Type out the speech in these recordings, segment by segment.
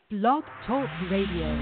Blog Talk Radio.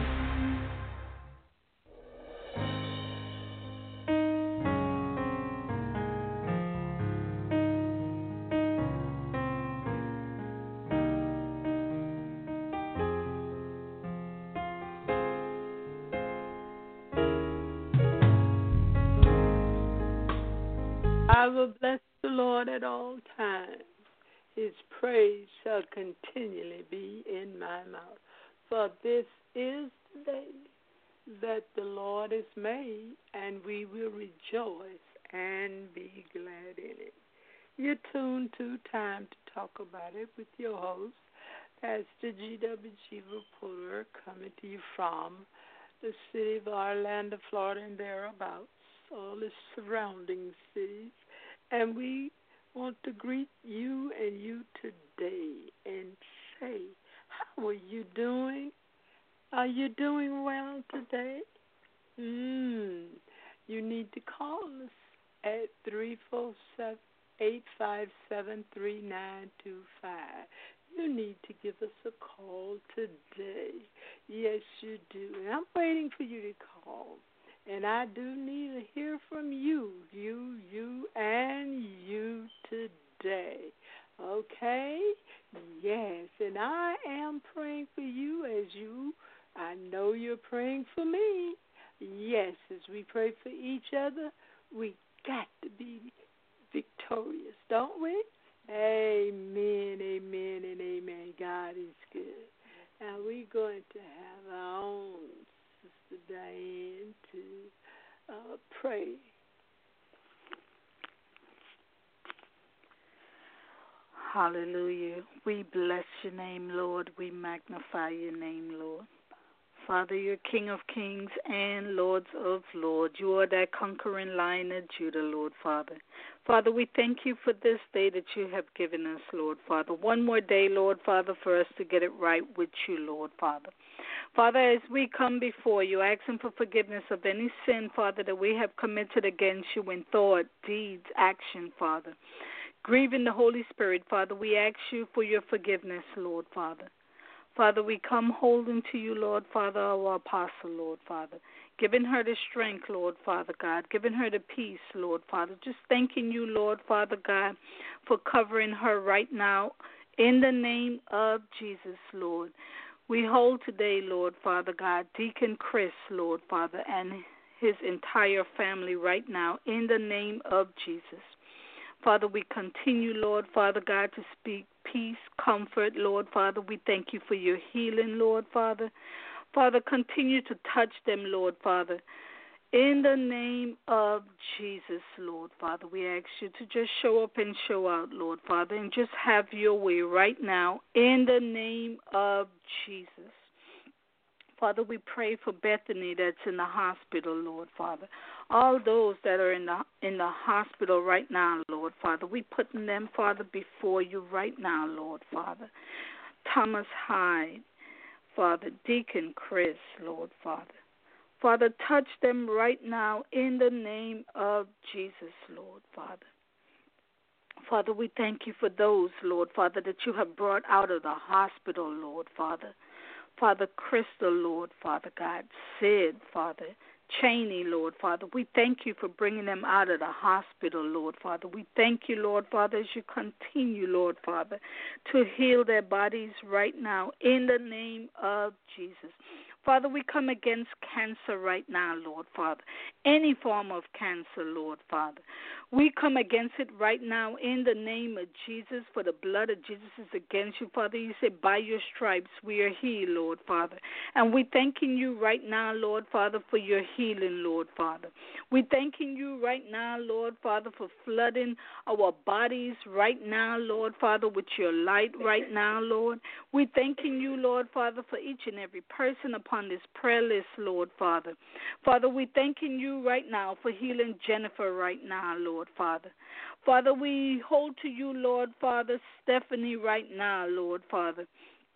I will bless the Lord at all times. His praise shall continually be in my mouth. For this is the day that the Lord has made, and we will rejoice and be glad in it. You're tuned to Time to Talk About It with your host, Pastor G.W.G. Reporter, coming to you from the city of Orlando, Florida, and thereabouts, all the surrounding cities. And we want to greet you and you today and say, how are you doing? Are you doing well today? You need to call us at 347-857-3925. You need to give us a call today. Yes, you do. And I'm waiting for you to call. And I do need to hear from you, and you today. Okay? Yes, and I am praying for you I know you're praying for me. Yes, as we pray for each other, we got to be victorious, don't we? Amen, amen, and amen. God is good. Now we're going to have our own Sister Diane to pray. Hallelujah. We bless your name, Lord. We magnify your name, Lord. Father, you're King of kings and Lords of lords. You are that conquering Lion of Judah, Lord Father. Father, we thank you for this day that you have given us, Lord Father. One more day, Lord Father, for us to get it right with you, Lord Father. Father, as we come before you, asking for forgiveness of any sin, Father, that we have committed against you in thought, deeds, action, Father. Grieving the Holy Spirit, Father, we ask you for your forgiveness, Lord Father. Father, we come holding to you, Lord Father, our apostle, Lord Father, giving her the strength, Lord Father God, giving her the peace, Lord Father, just thanking you, Lord Father God, for covering her right now in the name of Jesus, Lord. We hold today, Lord Father God, Deacon Chris, Lord Father, and his entire family right now in the name of Jesus. Father, we continue, Lord Father God, to speak peace, comfort, Lord Father. We thank you for your healing, Lord Father. Father, continue to touch them, Lord Father. In the name of Jesus, Lord Father, we ask you to just show up and show out, Lord Father, and just have your way right now in the name of Jesus. Father, we pray for Bethany that's in the hospital, Lord Father. All those that are in the hospital right now, Lord Father, we putting them, Father, before you right now, Lord Father. Thomas Hyde, Father, Deacon Chris, Lord Father. Father, touch them right now in the name of Jesus, Lord Father. Father, we thank you for those, Lord Father, that you have brought out of the hospital, Lord Father. Father, Crystal, Lord Father God, Sid, Father, Cheney, Lord Father. We thank you for bringing them out of the hospital, Lord Father. We thank you, Lord Father, as you continue, Lord Father, to heal their bodies right now in the name of Jesus. Father, we come against cancer right now, Lord Father. Any form of cancer, Lord Father. We come against it right now in the name of Jesus, for the blood of Jesus is against you, Father. You said, by your stripes we are healed, Lord Father. And we thanking you right now, Lord Father, for your healing, Lord Father. We thanking you right now, Lord Father, for flooding our bodies right now, Lord Father, with your light right now, Lord. We thanking you, Lord Father, for each and every person upon this prayer list, Lord Father. Father, we thanking you right now for healing Jennifer right now, Lord Father. Father, we hold to you, Lord Father, Stephanie right now, Lord Father.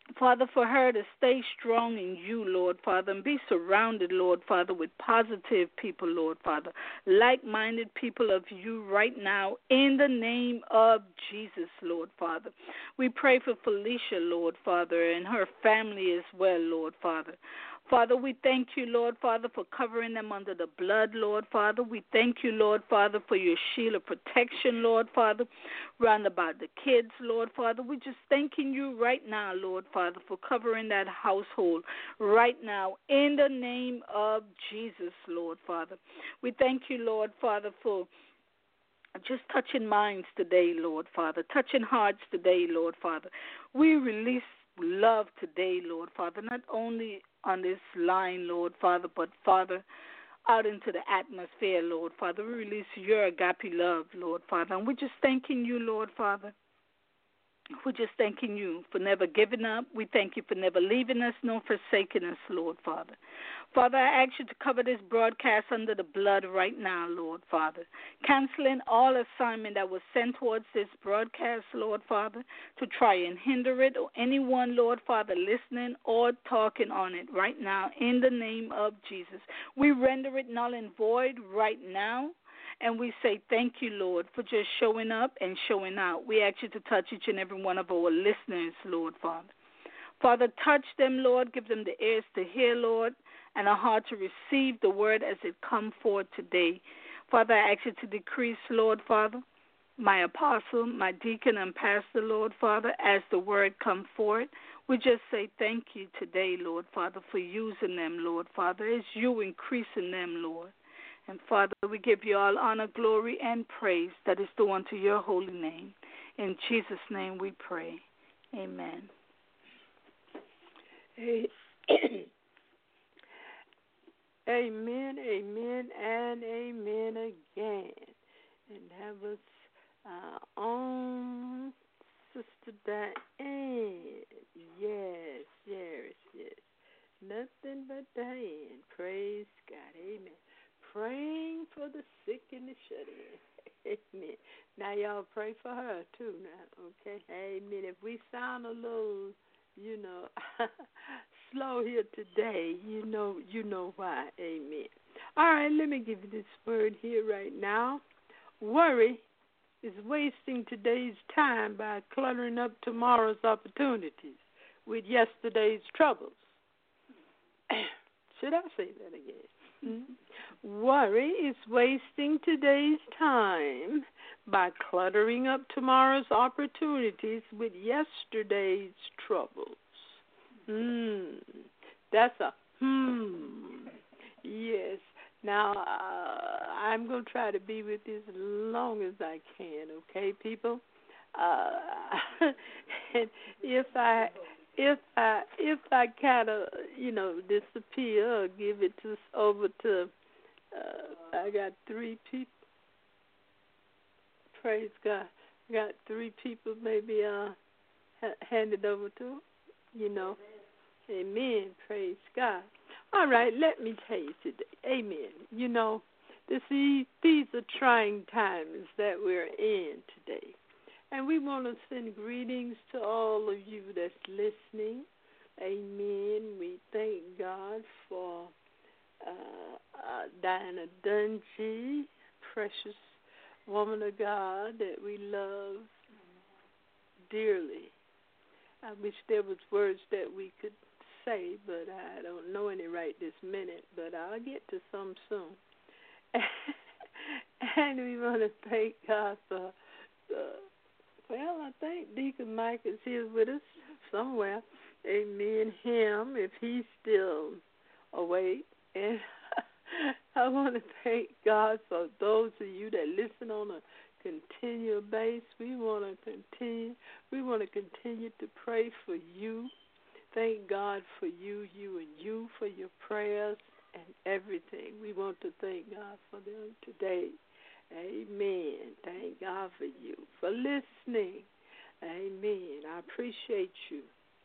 Father, for her to stay strong in you, Lord Father, and be surrounded, Lord Father, with positive people, Lord Father, like-minded people of you right now, in the name of Jesus, Lord Father. We pray for Felicia, Lord Father, and her family as well, Lord Father. Father, we thank you, Lord Father, for covering them under the blood, Lord Father. We thank you, Lord Father, for your shield of protection, Lord Father, round about the kids, Lord Father. We're just thanking you right now, Lord Father, for covering that household right now in the name of Jesus, Lord Father. We thank you, Lord Father, for just touching minds today, Lord Father, touching hearts today, Lord Father. We release love today, Lord Father, not only on this line, Lord Father, but, Father, out into the atmosphere, Lord Father. We release your agape love, Lord Father. And we're just thanking you, Lord Father. We're just thanking you for never giving up. We thank you for never leaving us nor forsaking us, Lord Father. Father, I ask you to cover this broadcast under the blood right now, Lord Father. Canceling all assignment that was sent towards this broadcast, Lord Father, to try and hinder it, or anyone, Lord Father, listening or talking on it right now in the name of Jesus. We render it null and void right now. And we say thank you, Lord, for just showing up and showing out. We ask you to touch each and every one of our listeners, Lord, Father. Father, touch them, Lord. Give them the ears to hear, Lord, and a heart to receive the word as it come forth today. Father, I ask you to decrease, Lord, Father, my apostle, my deacon and pastor, Lord, Father, as the word come forth. We just say thank you today, Lord, Father, for using them, Lord, Father. It's you increasing them, Lord. And, Father, we give you all honor, glory, and praise that is due unto your holy name. In Jesus' name we pray. Amen. Amen, amen, and amen again. And that was on Sister Diane. Yes. Nothing but Diane. Praise God. Amen. Praying for the sick and the shut-in. Amen. Now, y'all pray for her, too, now, okay? Amen. If we sound a little, slow here today, you know why. Amen. All right, let me give you this word here right now. Worry is wasting today's time by cluttering up tomorrow's opportunities with yesterday's troubles. Should I say that again? Mm-hmm. Worry is wasting today's time by cluttering up tomorrow's opportunities with yesterday's troubles. That's a Yes. Now, I'm going to try to be with you as long as I can, okay, people? And if I kind of, disappear or give it over to, I got 3 people. Praise God. I got 3 people maybe hand it over to, Amen. Praise God. All right, let me tell you today. Amen. These are trying times that we're in today. And we want to send greetings to all of you that's listening. Amen. We thank God for Diana Dungy, precious woman of God that we love dearly. I wish there was words that we could say, but I don't know any right this minute, but I'll get to some soon. And we want to thank God for I think Deacon Mike is here with us somewhere. Amen. Him, if he's still awake. And I want to thank God for those of you that listen on a continual basis. We want to continue to pray for you. Thank God for you and you for your prayers and everything. We want to thank God for them today. Amen. Thank God for you, for listening. Amen. I appreciate you.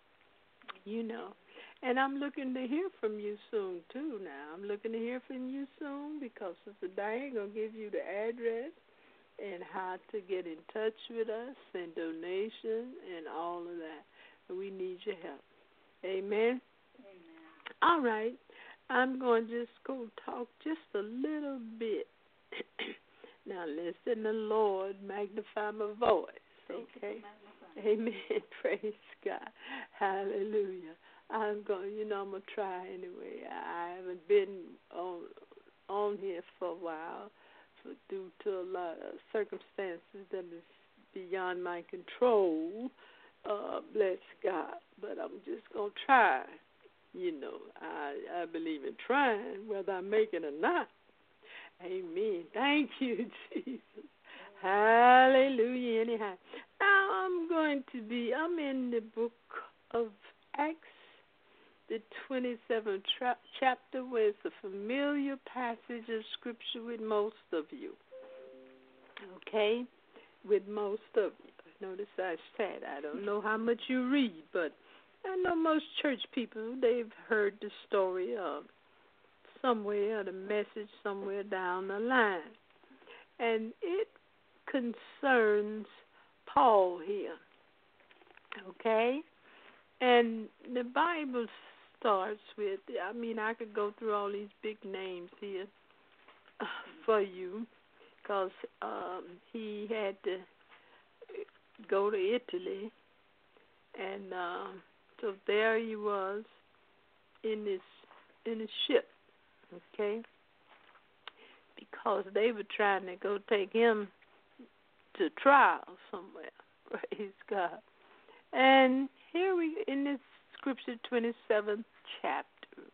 And I'm looking to hear from you soon, too, now. I'm looking to hear from you soon because Sister Diane going to give you the address and how to get in touch with us and donation and all of that. We need your help. Amen. All right. I'm going to just go talk just a little bit. Now listen, the Lord magnify my voice. Okay. Amen. Praise God. Hallelujah. I'm going to try anyway. I haven't been on here for a while due to a lot of circumstances that is beyond my control. Bless God. But I'm just going to try. I believe in trying, whether I make it or not. Amen. Thank you, Jesus. Hallelujah. Anyhow, now I'm in the book of Acts, the 27th chapter, where it's a familiar passage of Scripture with most of you. Okay? With most of you. Notice I said I don't know how much you read, but I know most church people, they've heard the story of somewhere, the message somewhere down the line. And it concerns Paul here. Okay? And the Bible starts with, I could go through all these big names here for you, because he had to go to Italy, and so there he was in a ship, okay, because they were trying to go take him to trial somewhere. Praise God. And here we in this Scripture 27th chapter.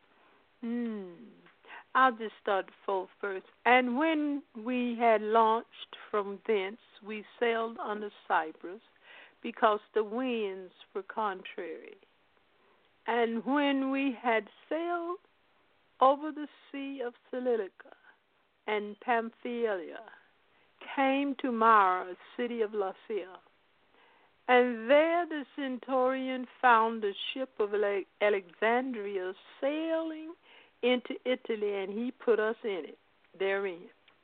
I'll just start the fourth verse. And when we had launched from thence, we sailed under Cyprus, because the winds were contrary. And when we had sailed over the sea of Cilicia and Pamphylia, came to Myra, a city of Lycia. And there the centurion found the ship of Alexandria sailing into Italy, and he put us therein.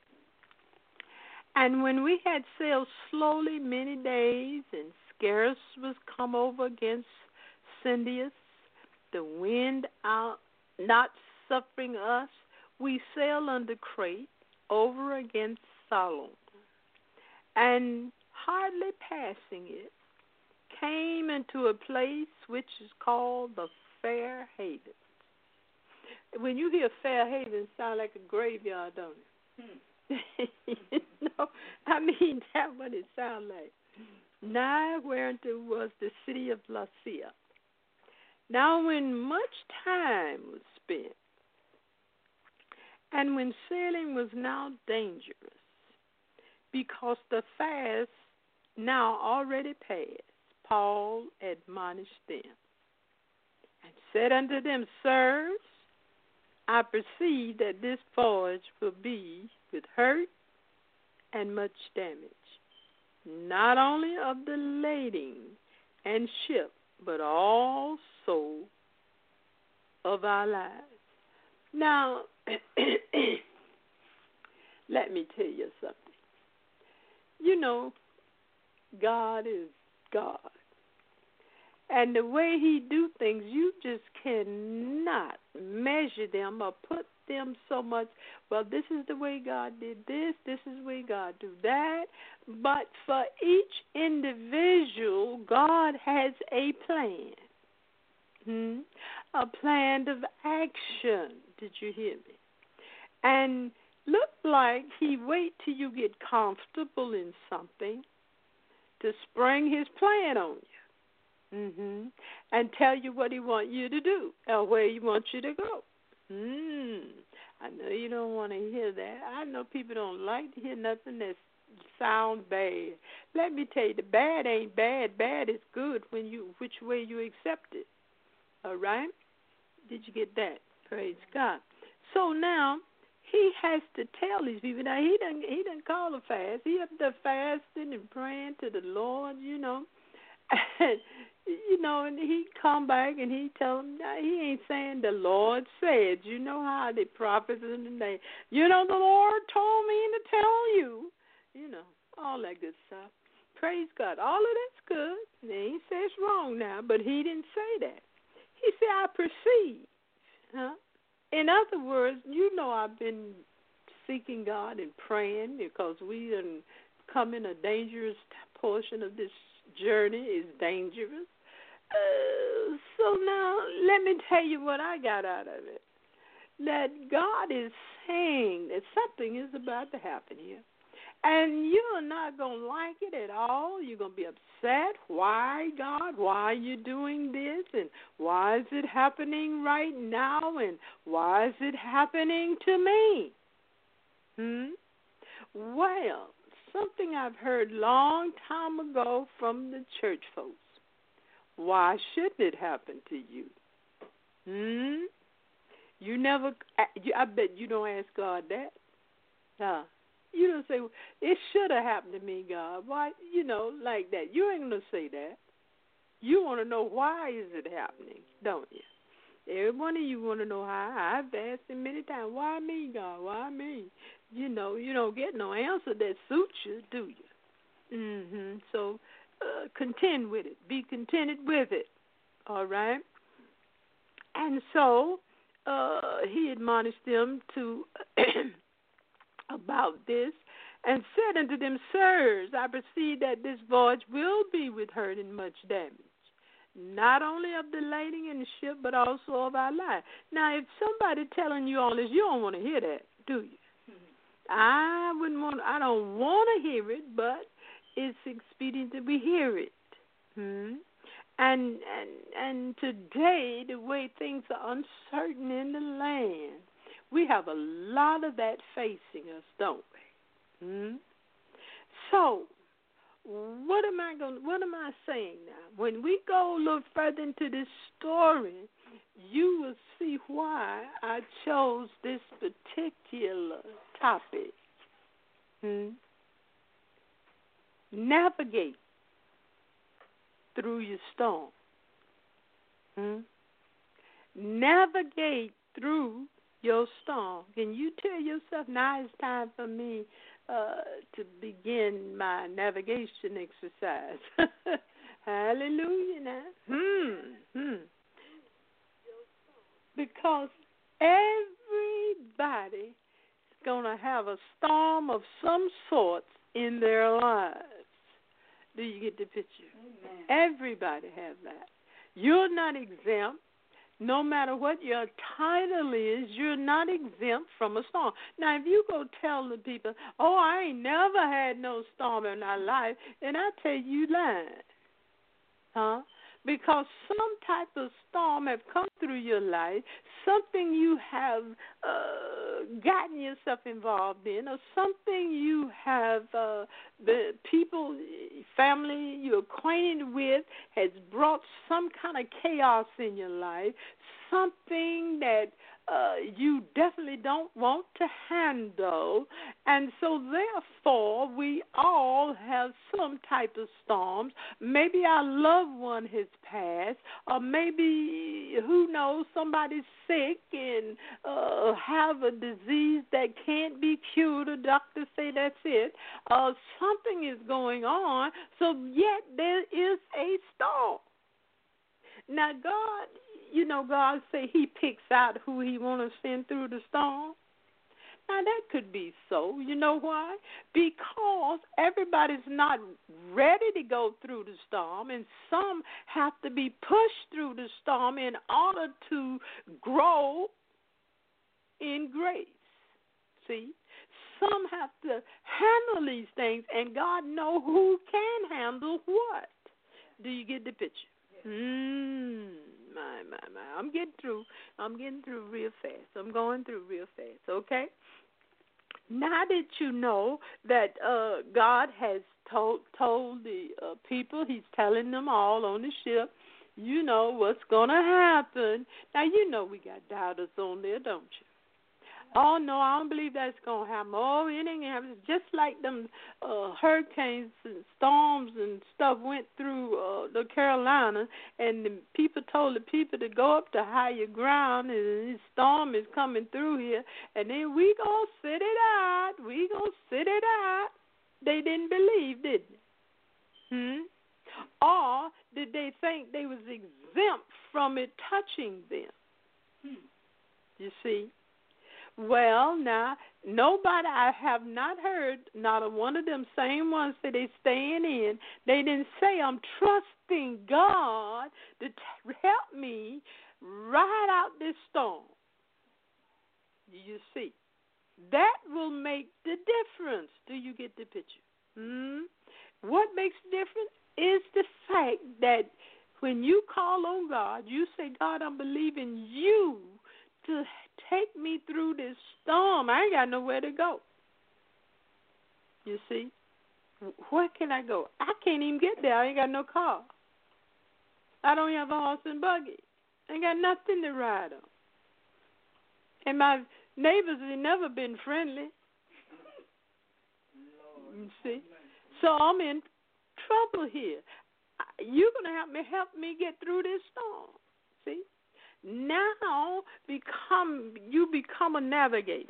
And when we had sailed slowly many days, and scarce was come over against Cyndius, the wind out not suffering us, we sailed under Crete over against Salon, and hardly passing it, came into a place which is called the Fair Haven. When you hear Fair Haven, it sounds like a graveyard, don't it? That's what it sounds like. Nigh whereunto was the city of Lycia. Now when much time was spent, and when sailing was now dangerous, because the fast now already passed, Paul admonished them, and said unto them, Sirs, I perceive that this voyage will be with hurt and much damage, not only of the lading and ship, but also of our lives. Now, let me tell you something. God is God. And the way he do things, you just cannot measure them or put them so much, well, this is the way God did this is the way God do that. But for each individual, God has a plan. A plan of action. Did you hear me? And look like he wait till you get comfortable in something to spring his plan on you. And tell you what he want you to do or where he wants you to go. I know you don't want to hear that. I know people don't like to hear nothing that sounds bad. Let me tell you, the bad ain't bad. Bad is good which way you accept it. All right? Did you get that? Praise God. So now he has to tell these people. Now he doesn't call a fast. He up there fasting and praying to the Lord, And he come back and he tell them, he ain't saying the Lord said. You know how the prophets in the name, the Lord told me to tell you, all that good stuff. Praise God. All of that's good. Now, he says it's wrong now, but he didn't say that. He said, I perceive. Huh? In other words, you know I've been seeking God and praying because we done come in a dangerous portion of this journey. Is dangerous. So now let me tell you what I got out of it. That God is saying that something is about to happen here. And you're not going to like it at all. You're going to be upset. Why, God? Why are you doing this? And why is it happening right now? And why is it happening to me? Well, something I've heard long time ago from the church folks. Why shouldn't it happen to you? You never, I bet you don't ask God that. Huh? You don't say, it should have happened to me, God. Why, like that. You ain't going to say that. You want to know why is it happening, don't you? Every one of you want to know how. I've asked him many times, why me, God? Why me? You don't get no answer that suits you, do you? So contend with it. Be contented with it, all right? And so he admonished them to about this and said unto them, Sirs, I perceive that this voyage will be with hurt and much damage, not only of the lading in the ship, but also of our life. Now, if somebody telling you all this, you don't want to hear that, do you? I don't want to hear it, but it's expedient that we hear it. And today, the way things are uncertain in the land, we have a lot of that facing us, don't we? So, what am I saying now? When we go a little further into this story, you will see why I chose this particular topic. Navigate through your storm. Navigate through your storm. Can you tell yourself, now it's time for me to begin my navigation exercise? Hallelujah now. Because everybody is going to have a storm of some sort in their lives. Do you get the picture? Amen. Everybody has that. You're not exempt. No matter what your title is, you're not exempt from a storm. Now, if you go tell the people, oh, I ain't never had no storm in my life, then I tell you lying. Huh? Because some type of storm have come through your life, something you have gotten yourself involved in, or something you have, the people, family you're acquainted with has brought some kind of chaos in your life, something that you definitely don't want to handle. And so therefore, we all have some type of storms. Maybe our loved one has passed, or maybe, who knows, somebody's sick and have a disease that can't be cured. The doctors say that's it. Something is going on, so yet there is a storm. Now, God say he picks out who he want to send through the storm. Now, that could be so. You know why? Because everybody's not ready to go through the storm, and some have to be pushed through the storm in order to grow in grace. See? Some have to handle these things, and God knows who can handle what. Do you get the picture? My. I'm getting through real fast. I'm going through real fast, okay? Now that you know that God has told the people, he's telling them all on the ship, you know what's going to happen. Now, you know we got doubters on there, don't you? Oh, no, I don't believe that's going to happen. Oh, it ain't going to happen. Just like them hurricanes and storms and stuff went through the Carolina, and the people told the people to go up to higher ground, and this storm is coming through here, and then we going to sit it out. We going to sit it out. They didn't believe, did they? Or did they think they was exempt from it touching them? You see? Well, now, nobody, I have not heard, not a one of them same ones that they staying in, they didn't say, I'm trusting God to help me ride out this storm. You see? That will make the difference. Do you get the picture? What makes the difference is the fact that when you call on God, you say, God, I'm believing you to take me through this storm. I ain't got nowhere to go. You see? Where can I go? I can't even get there. I ain't got no car. I don't have a horse and buggy. I ain't got nothing to ride on. And my neighbors have never been friendly. You see? So I'm in trouble here. You're going to help me get through this storm. See? Now you become a navigator.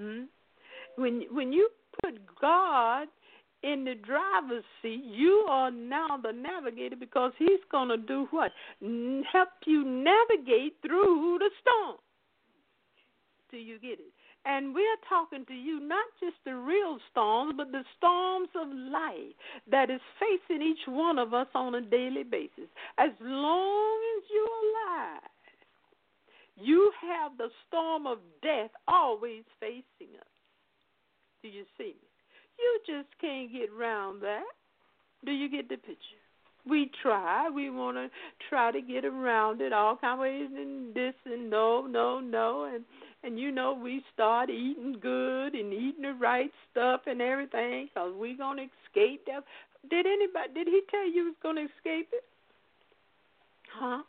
When you put God in the driver's seat, you are now the navigator because he's going to do what? Help you navigate through the storm. Do you get it? And we're talking to you not just the real storms, but the storms of life that is facing each one of us on a daily basis. As long as you're alive, you have the storm of death always facing us. Do you see me? You just can't get around that. Do you get the picture? We try. We want to try to get around it all kind of ways and this and no. And you know, we start eating good and eating the right stuff and everything because we're going to escape that. Did he tell you he was going to escape it? Huh?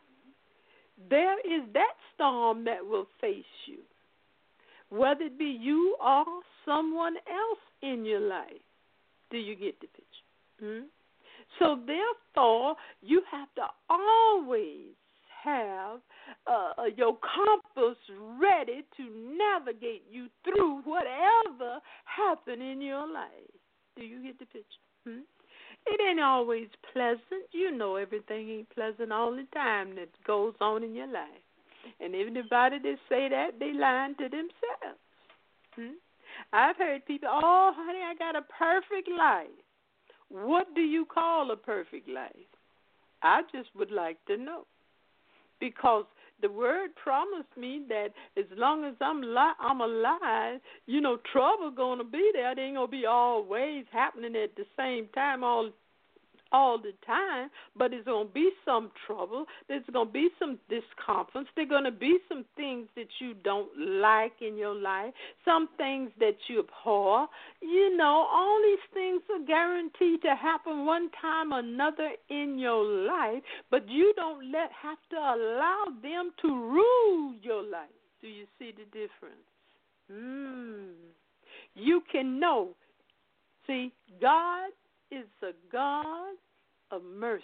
There is that storm that will face you, whether it be you or someone else in your life. Do you get the picture? So therefore, you have to always have your compass ready to navigate you through whatever happened in your life. Do you get the picture? It ain't always pleasant. You know everything ain't pleasant all the time that goes on in your life. And anybody that say that, they lying to themselves. I've heard people, oh, honey, I got a perfect life. What do you call a perfect life? I just would like to know. Because the word promised me that as long as I'm alive, you know, trouble going to be there. It ain't going to be always happening at the same time all the time, but there's going to be some trouble. There's going to be some discomforts. There's going to be some things that you don't like in your life, some things that you abhor. You know, all these things are guaranteed to happen one time or another in your life, but you don't have to allow them to rule your life. Do you see the difference? You can know. See, God is a God of mercy.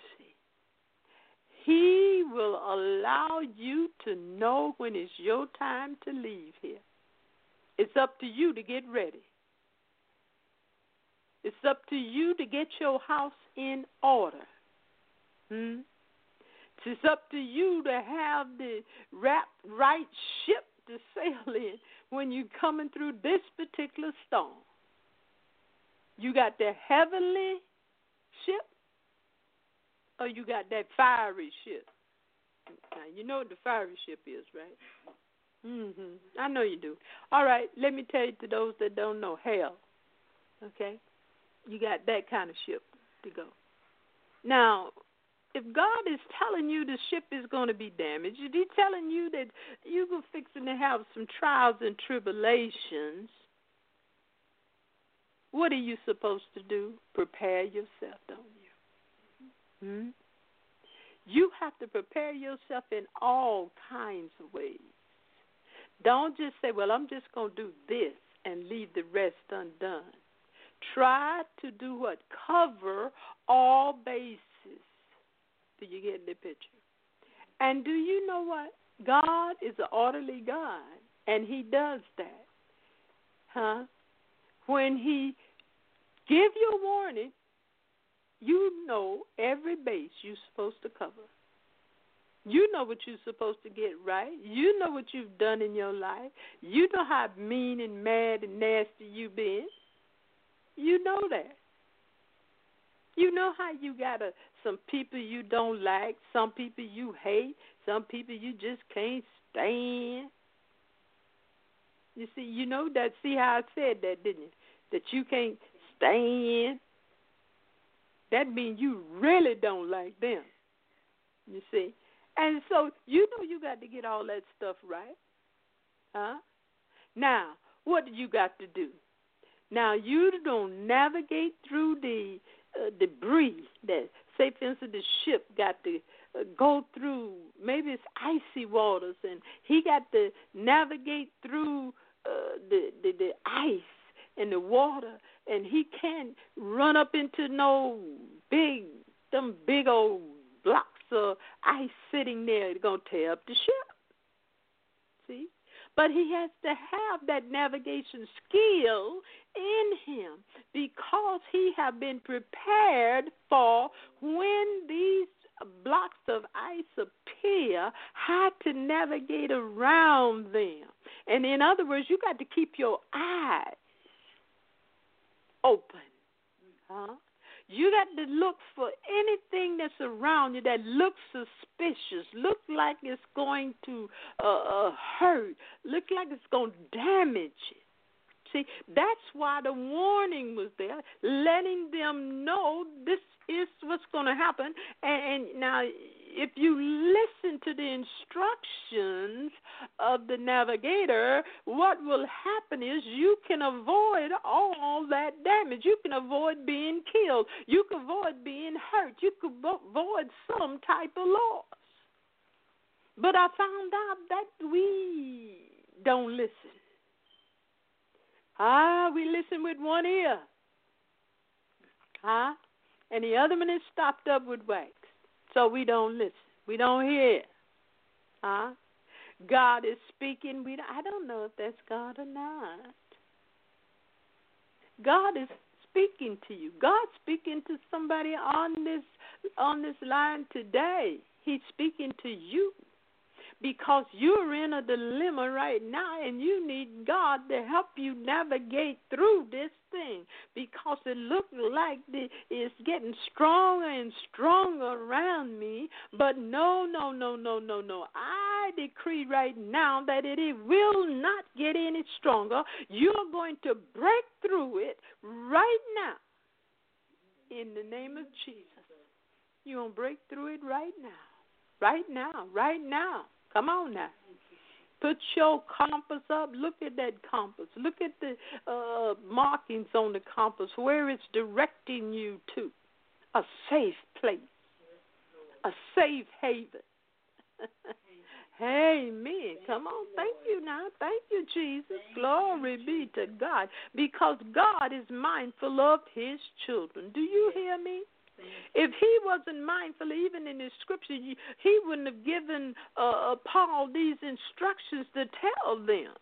He will allow you to know when it's your time to leave here. It's up to you to get ready. It's up to you to get your house in order. It's up to you to have the right ship to sail in when you're coming through this particular storm. You got the heavenly ship or you got that fiery ship? Now, you know what the fiery ship is, right? I know you do. All right, let me tell you to those that don't know, hell, okay? You got that kind of ship to go. Now, if God is telling you the ship is going to be damaged, if he's telling you that you're fixing to have some trials and tribulations, what are you supposed to do? Prepare yourself, don't you? You have to prepare yourself in all kinds of ways. Don't just say, well, I'm just going to do this and leave the rest undone. Try to do what? Cover all bases. Do you get the picture? And do you know what? God is an orderly God, and he does that. When he give you a warning, You know every base you're supposed to cover. You know what you're supposed to get right. You know what you've done in your life. You know how mean and mad and nasty you've been. You know that. You know how you got some people you don't like, some people you hate, some people you just can't stand. You see, you know that. See how I said that, didn't you? That you can't stand. That means you really don't like them. You see? And so you know you got to get all that stuff right. Huh? Now, what do you got to do? Now, you don't navigate through the debris that, say, for instance, the ship got to go through. Maybe it's icy waters, and he got to navigate through the ice and the water, and he can't run up into them big old blocks of ice sitting there. They're going to tear up the ship. See? But he has to have that navigation skill in him because he have been prepared for when these blocks of ice appear, how to navigate around them. And in other words, you got to keep your eyes open. Huh? You got to look for anything that's around you that looks suspicious, look like it's going to hurt, look like it's going to damage it. See, that's why the warning was there, letting them know this is what's going to happen. And now, if you listen to the instructions of the navigator, what will happen is you can avoid all that damage. You can avoid being killed. You can avoid being hurt. You can avoid some type of loss. But I found out that we don't listen. We listen with one ear. And the other one is stopped up with wax. So we don't listen. We don't hear. God is speaking. I don't know if that's God or not. God is speaking to you. God's speaking to somebody on this line today. He's speaking to you because you're in a dilemma right now and you need God to help you navigate through this thing because it looks like it's getting stronger and stronger around me. But no. I decree right now that it will not get any stronger. You're going to break through it right now in the name of Jesus. You're going to break through it right now. Right now. Right now. Come on now. Put your compass up. Look at that compass. Look at the markings on the compass, where it's directing you to. A safe place. A safe haven. Amen. Come on. Thank you now. Thank you, Jesus. Glory be to God. Because God is mindful of his children. Do you hear me? If he wasn't mindful, even in his scripture, he wouldn't have given Paul these instructions to tell them.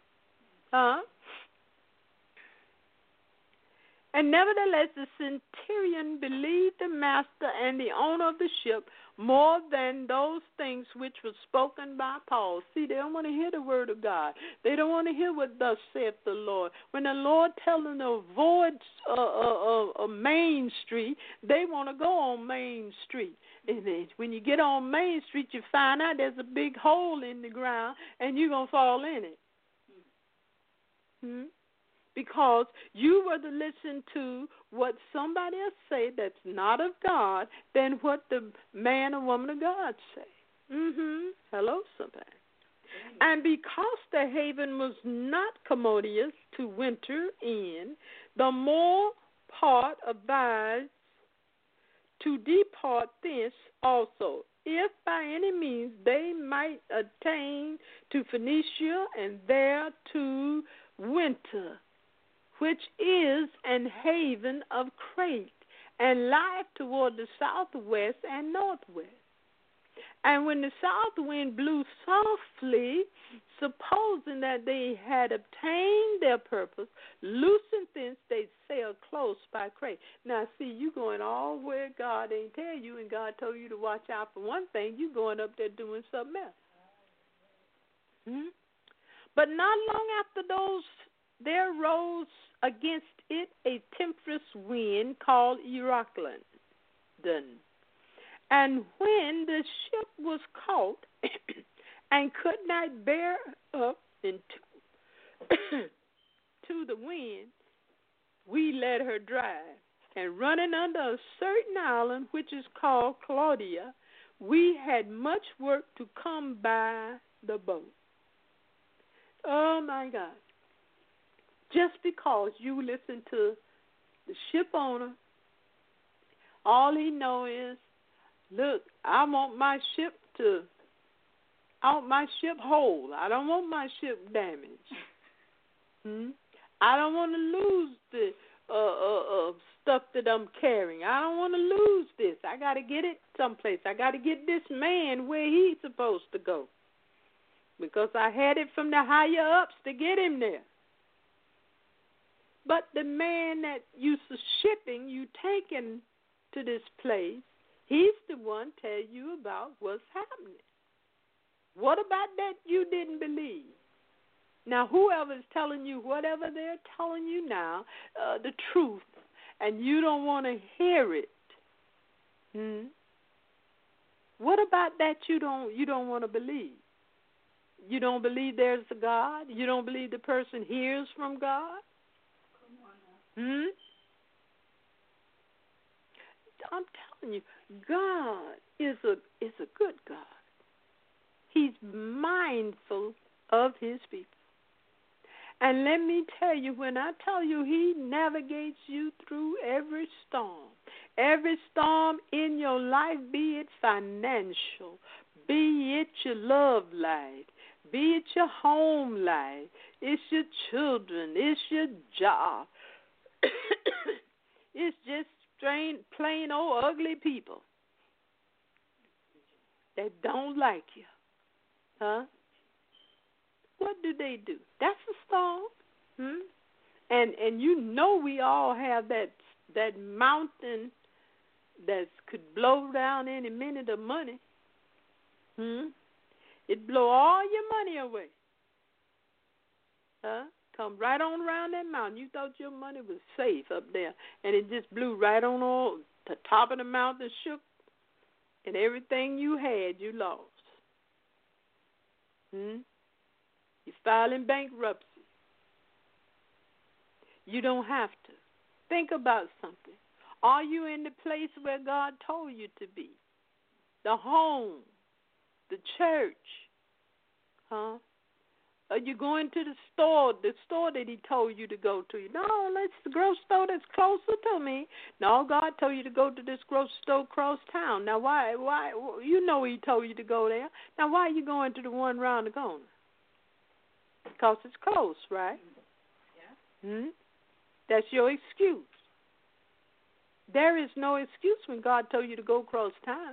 And nevertheless, the centurion believed the master and the owner of the ship more than those things which were spoken by Paul. See, they don't want to hear the word of God. They don't want to hear what thus saith the Lord. When the Lord tells them to avoid Main Street, they want to go on Main Street. And then when you get on Main Street, you find out there's a big hole in the ground, and you're going to fall in it. Because you were to listen to what somebody else say that's not of God than what the man or woman of God say. Hello, somebody. And because the haven was not commodious to winter in, the more part advised to depart thence also, if by any means they might attain to Phoenicia and there to winter, which is an haven of Crete, and lieth toward the southwest and northwest. And when the south wind blew softly, supposing that they had obtained their purpose, loosened thence, they sailed close by Crete. Now, see, you going all where God ain't tell you, and God told you to watch out for one thing. You going up there doing something else. But not long after those, there rose against it a tempestuous wind called Euroclydon. And when the ship was caught and could not bear up into to the wind, we let her drive. And running under a certain island, which is called Claudia, we had much work to come by the boat. Oh, my God. Just because you listen to the ship owner, all he knows is, look, I want my ship whole. I don't want my ship damaged. I don't want to lose the stuff that I'm carrying. I don't want to lose this. I got to get it someplace. I got to get this man where he's supposed to go, because I had it from the higher ups to get him there. But the man that used to shipping you taking to this place, he's the one tell you about what's happening. What about that you didn't believe? Now, whoever is telling you whatever they're telling you now, the truth, and you don't want to hear it. What about that you don't want to believe? You don't believe there's a God? You don't believe the person hears from God? I'm telling you, God is a good God. He's mindful of his people. And let me tell you, when I tell you he navigates you through every storm in your life, be it financial, be it your love life, be it your home life, it's your children, it's your job, it's just plain old ugly people that don't like you. What do? That's a storm. And you know we all have that mountain that could blow down any minute of money. It blow all your money away. Come right on around that mountain. You thought your money was safe up there, and it just blew right on all the top of the mountain, shook, and everything you had, you lost. You're filing bankruptcy. You don't have to. Think about something. Are you in the place where God told you to be? The home, the church, Are you going to the store that he told you to go to? No, that's the grocery store that's closer to me. No, God told you to go to this grocery store across town. Now, why? You know he told you to go there. Now, why are you going to the one around the corner? Because it's close, right? Yeah. That's your excuse. There is no excuse when God told you to go across town.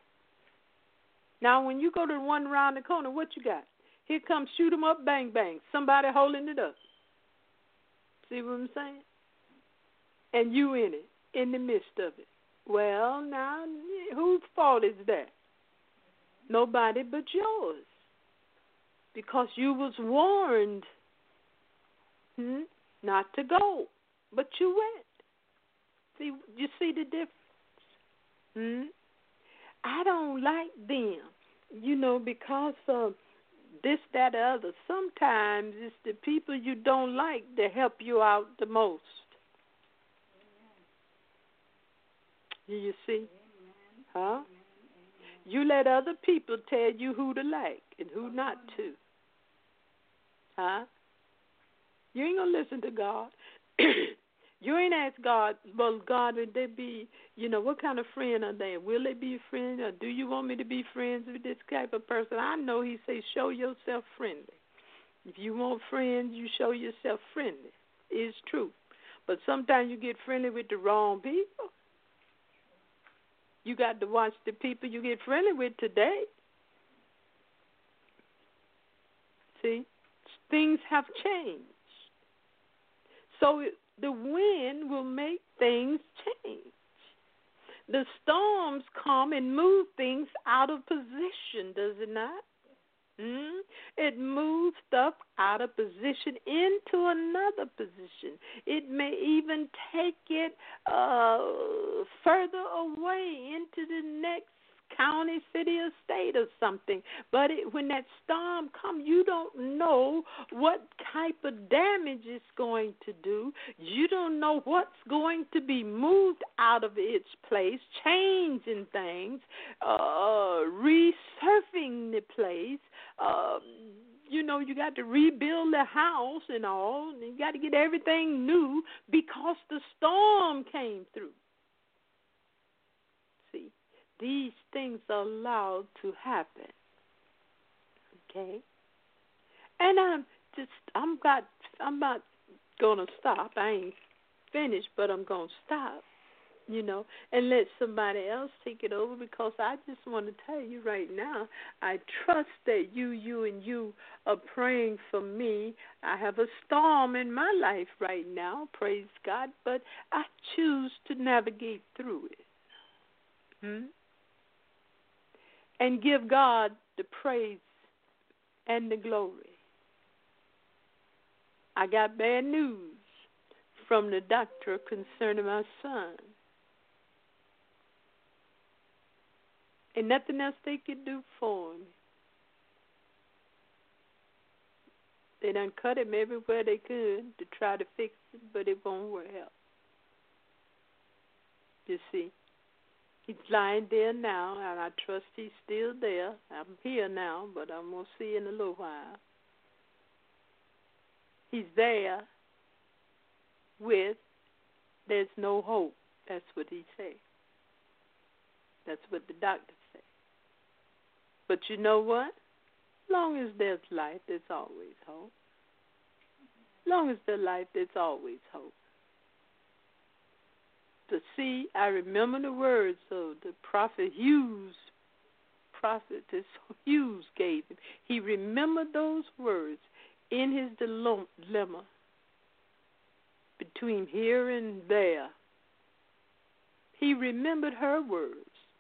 Now, when you go to the one around the corner, what you got? Here comes shoot 'em up, bang, bang. Somebody holding it up. See what I'm saying? And you in it, in the midst of it. Well, now, whose fault is that? Nobody but yours. Because you was warned not to go, but you went. See, you see the difference? I don't like them, because of this, that, or other. Sometimes it's the people you don't like that help you out the most. You see? Huh? You let other people tell you who to like and who not to. Huh? You ain't going to listen to God. You ain't ask God, well, God, would they be, what kind of friend are they? Will they be a friend, or do you want me to be friends with this type of person? I know he says show yourself friendly. If you want friends, you show yourself friendly. It's true. But sometimes you get friendly with the wrong people. You got to watch the people you get friendly with today. See? See, things have changed. So the wind will make things change. The storms come and move things out of position, does it not? It moves stuff out of position into another position. It may even take it further away into the next county, city, or state or something. But when that storm comes, you don't know what type of damage it's going to do. You don't know what's going to be moved out of its place, changing things, resurfacing the place. You got to rebuild the house and all. And you got to get everything new because the storm came through. See, these things are allowed to happen. Okay? And I'm not going to stop. I ain't finished, but I'm going to stop. And let somebody else take it over, because I just want to tell you right now, I trust that you are praying for me. I have a storm in my life right now, praise God, but I choose to navigate through it. And give God the praise and the glory. I got bad news from the doctor concerning my son. And nothing else they could do for him. They done cut him everywhere they could to try to fix it, but it won't work out. You see, he's lying there now, and I trust he's still there. I'm here now, but I'm going to see in a little while. He's there with, there's no hope. That's what he said. That's what the doctor said. But you know what? Long as there's life, there's always hope. Long as there's life, there's always hope. To see, I remember the words of the prophet Hughes. Prophetess Hughes gave him. He remembered those words in his dilemma between here and there. He remembered her words.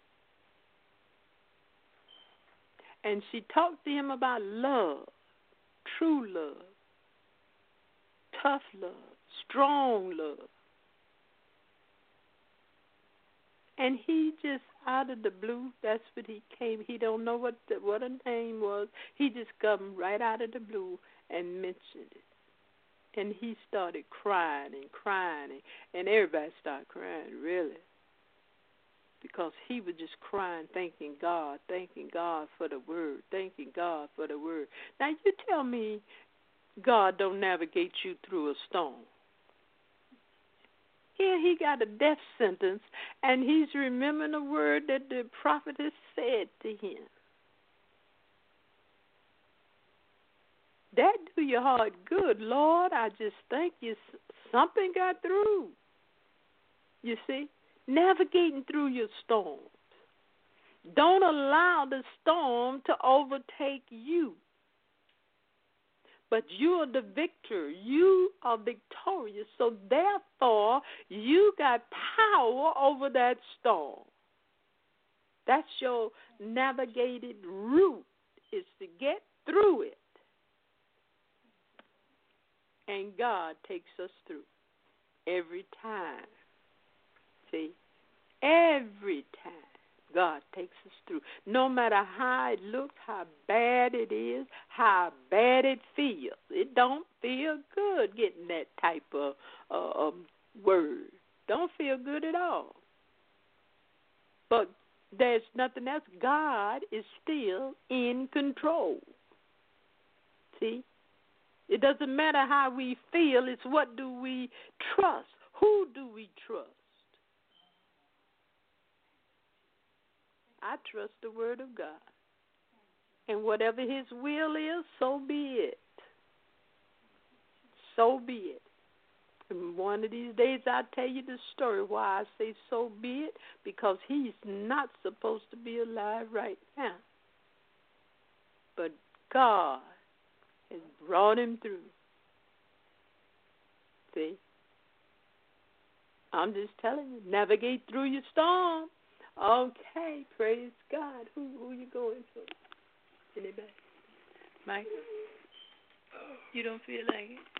And she talked to him about love, true love, tough love, strong love. And he just, out of the blue, that's what he came. He don't know what her name was. He just come right out of the blue and mentioned it. And he started crying, and everybody started crying, really. Because he was just crying, thanking God for the word, thanking God for the word. Now, you tell me God don't navigate you through a storm. Here he got a death sentence, and he's remembering a word that the prophet has said to him. That do your heart good. Lord, I just thank you. Something got through. You see? Navigating through your storms. Don't allow the storm to overtake you. But you are the victor. You are victorious. So therefore, you got power over that storm. That's your navigated route, is to get through it. And God takes us through every time. See, every time God takes us through. No matter how it looks, how bad it is, how bad it feels. It don't feel good getting that type of word. Don't feel good at all. But there's nothing else. God is still in control. See? It doesn't matter how we feel. It's what do we trust. Who do we trust? I trust the word of God. And whatever his will is, so be it. So be it. And one of these days I'll tell you the story why I say so be it, because he's not supposed to be alive right now. But God has brought him through. See? I'm just telling you, navigate through your storm. Okay, praise God. Who you going for? Anybody? Mike? You don't feel like it?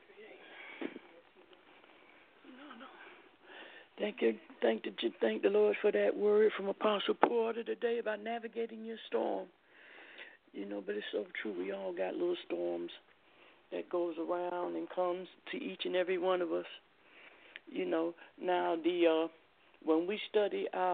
Thank the Lord for that word from Apostle Porter today about navigating your storm. But it's so true. We all got little storms that goes around and comes to each and every one of us. Now when we study our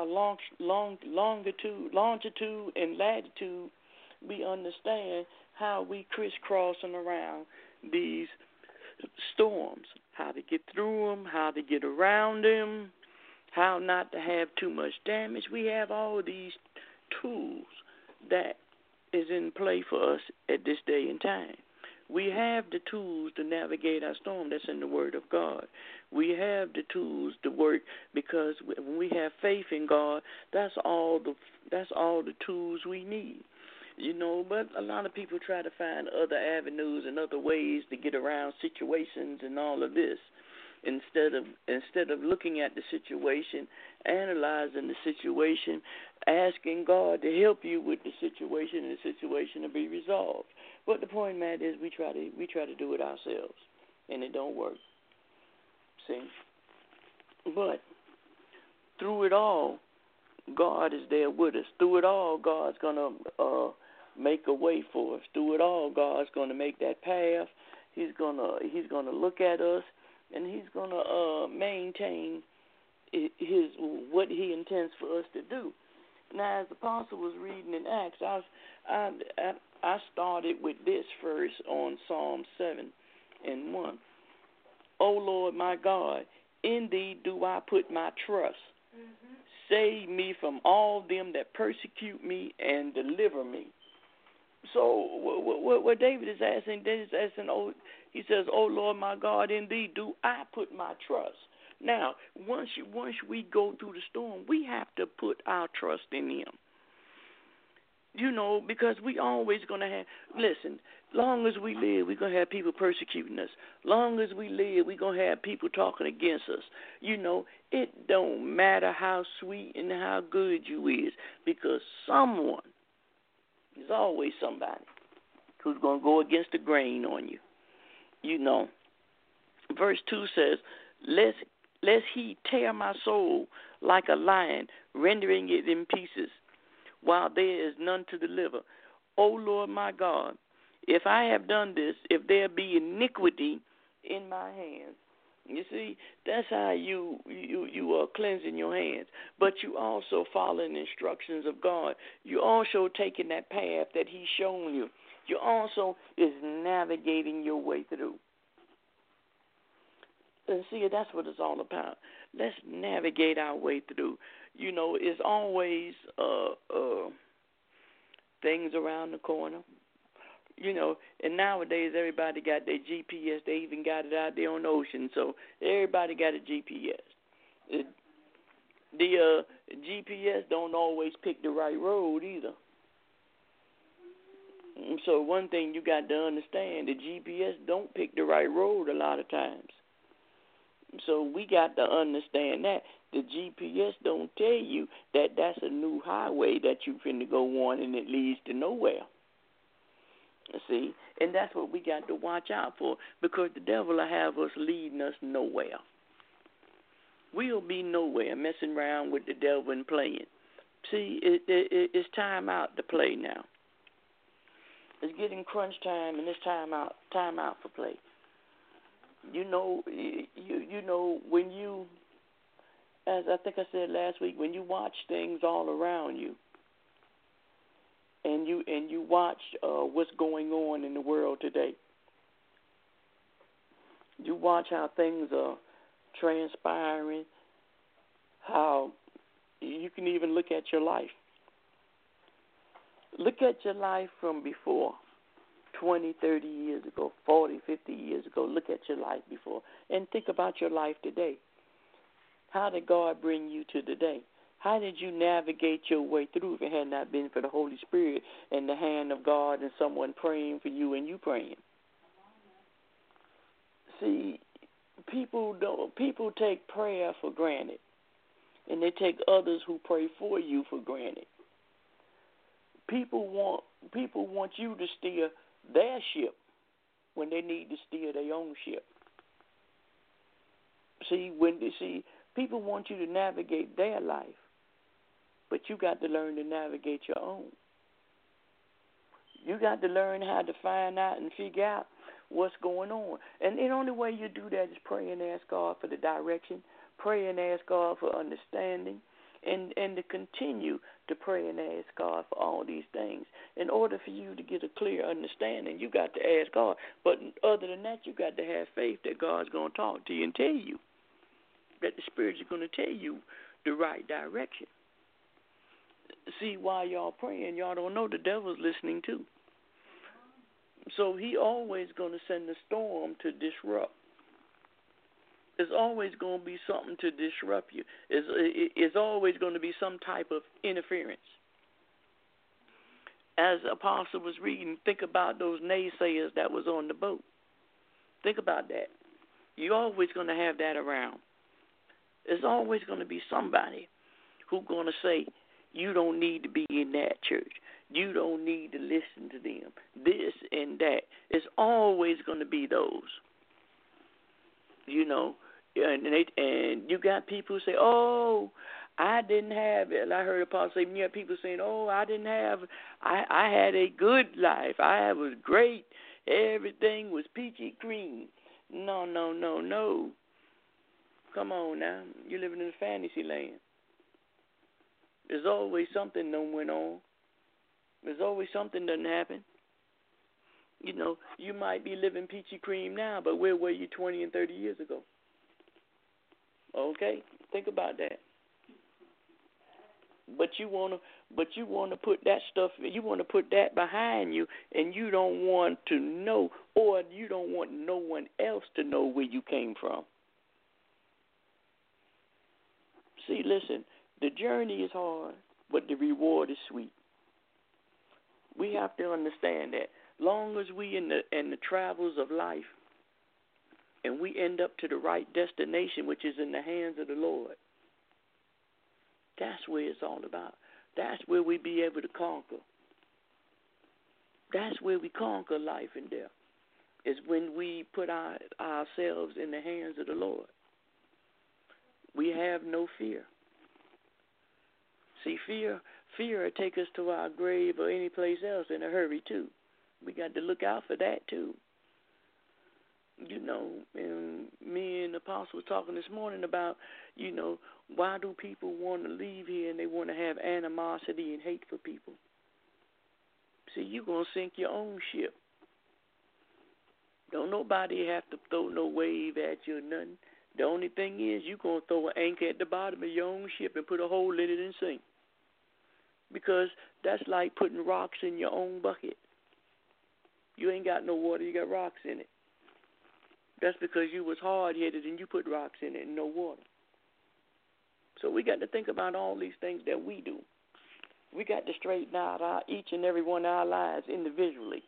longitude and latitude, we understand how we crisscrossing around these storms, how to get through them, how to get around them, how not to have too much damage. We have all these tools that is in play for us at this day and time. We have the tools to navigate our storm. That's in the Word of God. We have the tools to work because when we have faith in God, that's all the tools we need. But a lot of people try to find other avenues and other ways to get around situations and all of this. Instead of looking at the situation, analyzing the situation, asking God to help you with the situation, and the situation to be resolved. But the point, Matt, is we try to do it ourselves, and it don't work. See, but through it all, God is there with us. Through it all, God's gonna make a way for us. Through it all, God's gonna make that path. He's gonna look at us, and He's gonna maintain His what He intends for us to do. Now, as the apostle was reading in Acts, I started with this verse on Psalm 7:1. O Lord my God, in Thee do I put my trust. Mm-hmm. Save me from all them that persecute me and deliver me. So what David is asking, he says, "O Lord my God, in Thee do I put my trust." Now, once we go through the storm, we have to put our trust in Him. Because we always going to have, listen, long as we live, we're going to have people persecuting us. Long as we live, we're going to have people talking against us. It don't matter how sweet and how good you is, because someone, there's always somebody who's going to go against the grain on you. Verse 2 says, lest he tear my soul like a lion, rendering it in pieces, while there is none to deliver. O Lord my God, if I have done this, if there be iniquity in my hands. You see, that's how you are cleansing your hands. But you also following the instructions of God. You also taking that path that He's shown you. You also is navigating your way through. And see, that's what it's all about. Let's navigate our way through. It's always things around the corner. And nowadays everybody got their GPS. They even got it out there on the ocean. So everybody got a GPS. The GPS don't always pick the right road either. So one thing you got to understand, the GPS don't pick the right road a lot of times. So we got to understand that. The GPS don't tell you that that's a new highway that you finna go on and it leads to nowhere. See? And that's what we got to watch out for, because the devil will have us leading us nowhere. We'll be nowhere messing around with the devil and playing. See, it's time out to play now. It's getting crunch time, and it's time out for play. When you, as I think I said last week, when you watch things all around you, and you watch what's going on in the world today, you watch how things are transpiring, how you can even look at your life. Look at your life from before, 20, 30 years ago, 40, 50 years ago. Look at your life before and think about your life today. How did God bring you to today? How did you navigate your way through if it had not been for the Holy Spirit and the hand of God and someone praying for you and you praying? See, people take prayer for granted, and they take others who pray for you for granted. People want you to steer their ship when they need to steer their own ship. See, people want you to navigate their life, but you got to learn to navigate your own. You got to learn how to find out and figure out what's going on. And the only way you do that is pray and ask God for the direction, pray and ask God for understanding, and to continue to pray and ask God for all these things. In order for you to get a clear understanding, you got to ask God. But other than that, you got to have faith that God's going to talk to you and tell you, that the Spirit's going to tell you the right direction. See, while y'all praying, y'all don't know the devil's listening too. So he always going to send a storm to disrupt. There's always going to be something to disrupt you. It's always going to be some type of interference. As Apostle was reading, think about those naysayers that was on the boat. Think about that. You're always going to have that around. There's always going to be somebody who's going to say, you don't need to be in that church. You don't need to listen to them. This and that. It's always going to be those. You know, and you got people who say, oh, I didn't have it. And I heard Apostle say, you have people saying, oh, I had a good life. I was great. Everything was peachy cream. No. Come on now. You're living in a fantasy land. There's always something that went on. There's always something that doesn't happen. You know, you might be living peachy cream now, but where were you 20 and 30 years ago? Okay? Think about that. But you want to put that stuff, you want to put that behind you, and you don't want to know, or you don't want no one else to know where you came from. See, listen, the journey is hard, but the reward is sweet. We have to understand that. Long as we in the travels of life, and we end up to the right destination, which is in the hands of the Lord, that's where it's all about. That's where we be able to conquer. That's where we conquer life and death, is when we put ourselves in the hands of the Lord. We have no fear. See, fear will take us to our grave or any place else in a hurry, too. We got to look out for that, too. You know, and me and the Apostle were talking this morning about, you know, why do people want to leave here and they want to have animosity and hate for people? See, you're going to sink your own ship. Don't nobody have to throw no wave at you or nothing. The only thing is you're going to throw an anchor at the bottom of your own ship and put a hole in it and sink. Because that's like putting rocks in your own bucket. You ain't got no water, you got rocks in it. That's because you was hard-headed and you put rocks in it and no water. So we got to think about all these things that we do. We got to straighten out each and every one of our lives individually.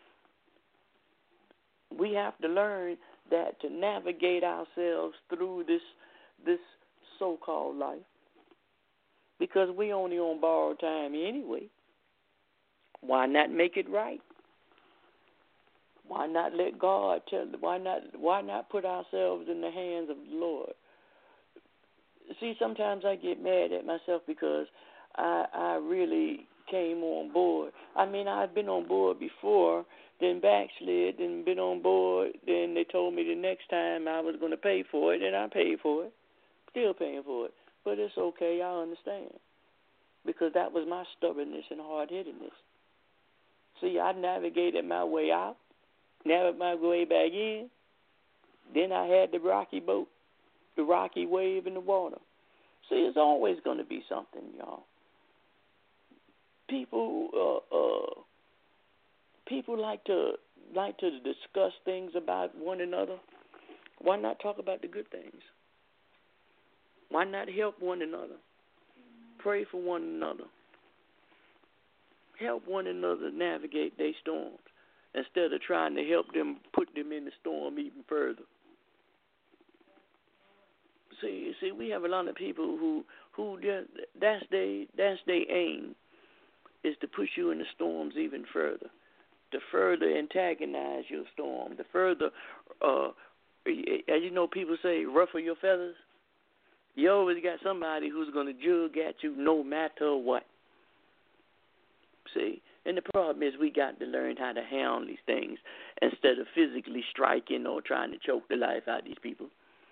We have to learn that to navigate ourselves through this so-called life, because we only on borrowed time anyway. Why not make it right? Why not let God tell? Why not put ourselves in the hands of the Lord? See, sometimes I get mad at myself because I really came on board. I mean, I've been on board before, then backslid, then been on board, then they told me the next time I was going to pay for it, and I paid for it. Still paying for it. But it's okay, I understand. Because that was my stubbornness and hard-headedness. See, I navigated my way out, navigated my way back in. Then I had the rocky boat, the rocky wave in the water. See, it's always going to be something, y'all. People like to discuss things about one another. Why not talk about the good things? Why not help one another? Pray for one another. Help one another navigate their storms instead of trying to help them put them in the storm even further. See, we have a lot of people who just, that's their aim, is to push you in the storms even further, to further antagonize your storm, to further, as you know, people say, ruffle your feathers. You always got somebody who's going to jug at you no matter what. See, and the problem is we got to learn how to handle these things instead of physically striking or trying to choke the life out of these people.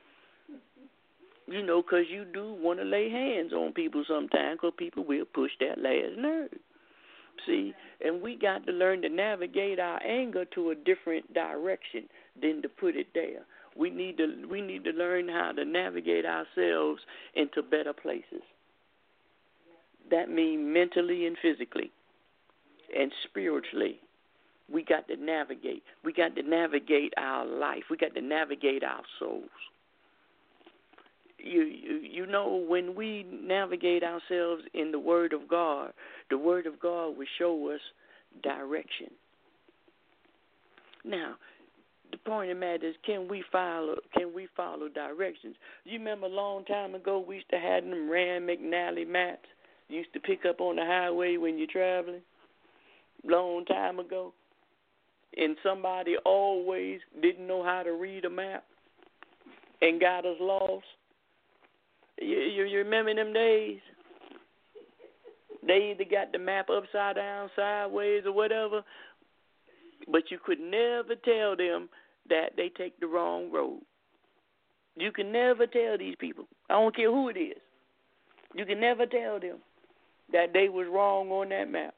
You know, because you do want to lay hands on people sometimes, because people will push that last nerve. See, and we got to learn to navigate our anger to a different direction than to put it there. We need to learn how to navigate ourselves into better places. That means mentally and physically and spiritually. We got to navigate. We got to navigate our life. We got to navigate our souls. You know, when we navigate ourselves in the Word of God will show us direction. Now, the point of the matter is, can we follow directions? You remember a long time ago we used to have them Rand McNally maps you used to pick up on the highway when you're traveling? Long time ago. And somebody always didn't know how to read a map and got us lost. You remember them days? They either got the map upside down, sideways, or whatever, but you could never tell them that they take the wrong road. You can never tell these people. I don't care who it is. You can never tell them that they was wrong on that map.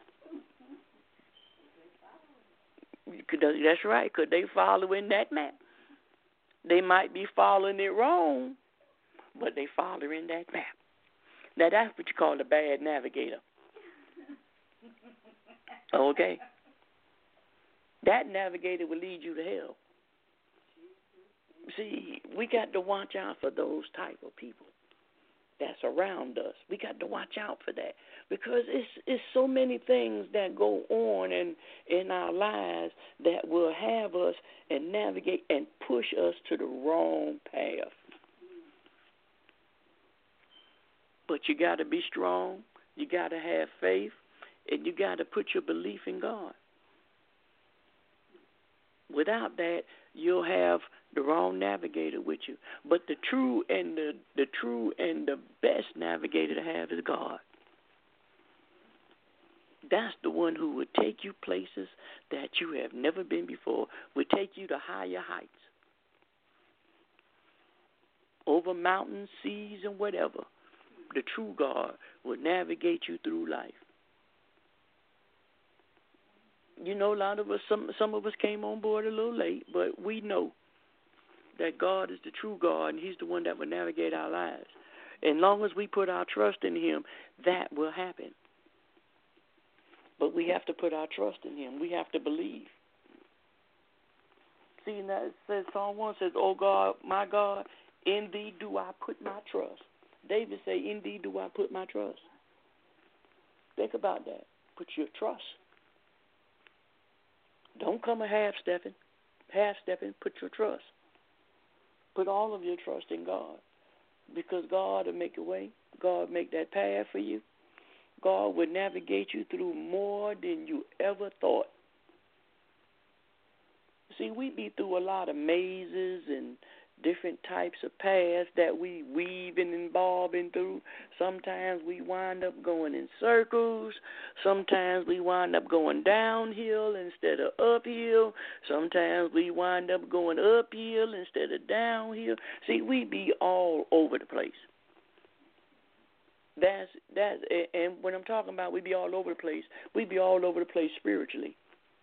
That's right, because they following that map. They might be following it wrong, but they following that map. Now, that's what you call a bad navigator. Okay? That navigator will lead you to hell. See, we got to watch out for those type of people that's around us. We got to watch out for that, because it's so many things that go on in our lives that will have us and navigate and push us to the wrong path. But you got to be strong, you got to have faith, and you got to put your belief in God. Without that, you'll have the wrong navigator with you. But the true and the best navigator to have is God. That's the one who would take you places that you have never been before, would take you to higher heights, over mountains, seas, and whatever. The true God will navigate you through life. You know, a lot of us, some of us came on board a little late, but we know that God is the true God, and He's the one that will navigate our lives. And as long as we put our trust in Him, that will happen. But we have to put our trust in Him. We have to believe. See, that it says, Psalm 1 says, "Oh God, my God, in Thee do I put my trust." David say, "In Thee do I put my trust." Think about that. Put your trust. Don't come a half-stepping. Half-stepping, put your trust. Put all of your trust in God, because God will make a way. God will make that path for you. God will navigate you through more than you ever thought. See, we be through a lot of mazes and different types of paths that we weaving and bobbing through. Sometimes we wind up going in circles. Sometimes we wind up going downhill instead of uphill. Sometimes we wind up going uphill instead of downhill. See, we be all over the place. That's and when I'm talking about we be all over the place, we be all over the place spiritually.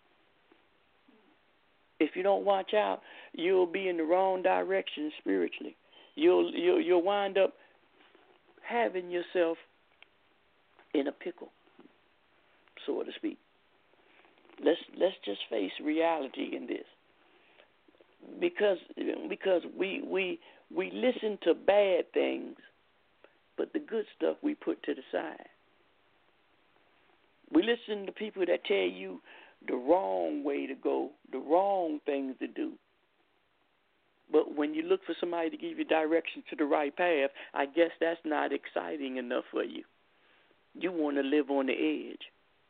If you don't watch out, you'll be in the wrong direction spiritually. You'll wind up having yourself in a pickle, so to speak. Let's just face reality in this, because we listen to bad things but the good stuff we put to the side. We listen to people that tell you the wrong way to go, the wrong things to do. But when you look for somebody to give you direction to the right path, I guess that's not exciting enough for you. You want to live on the edge.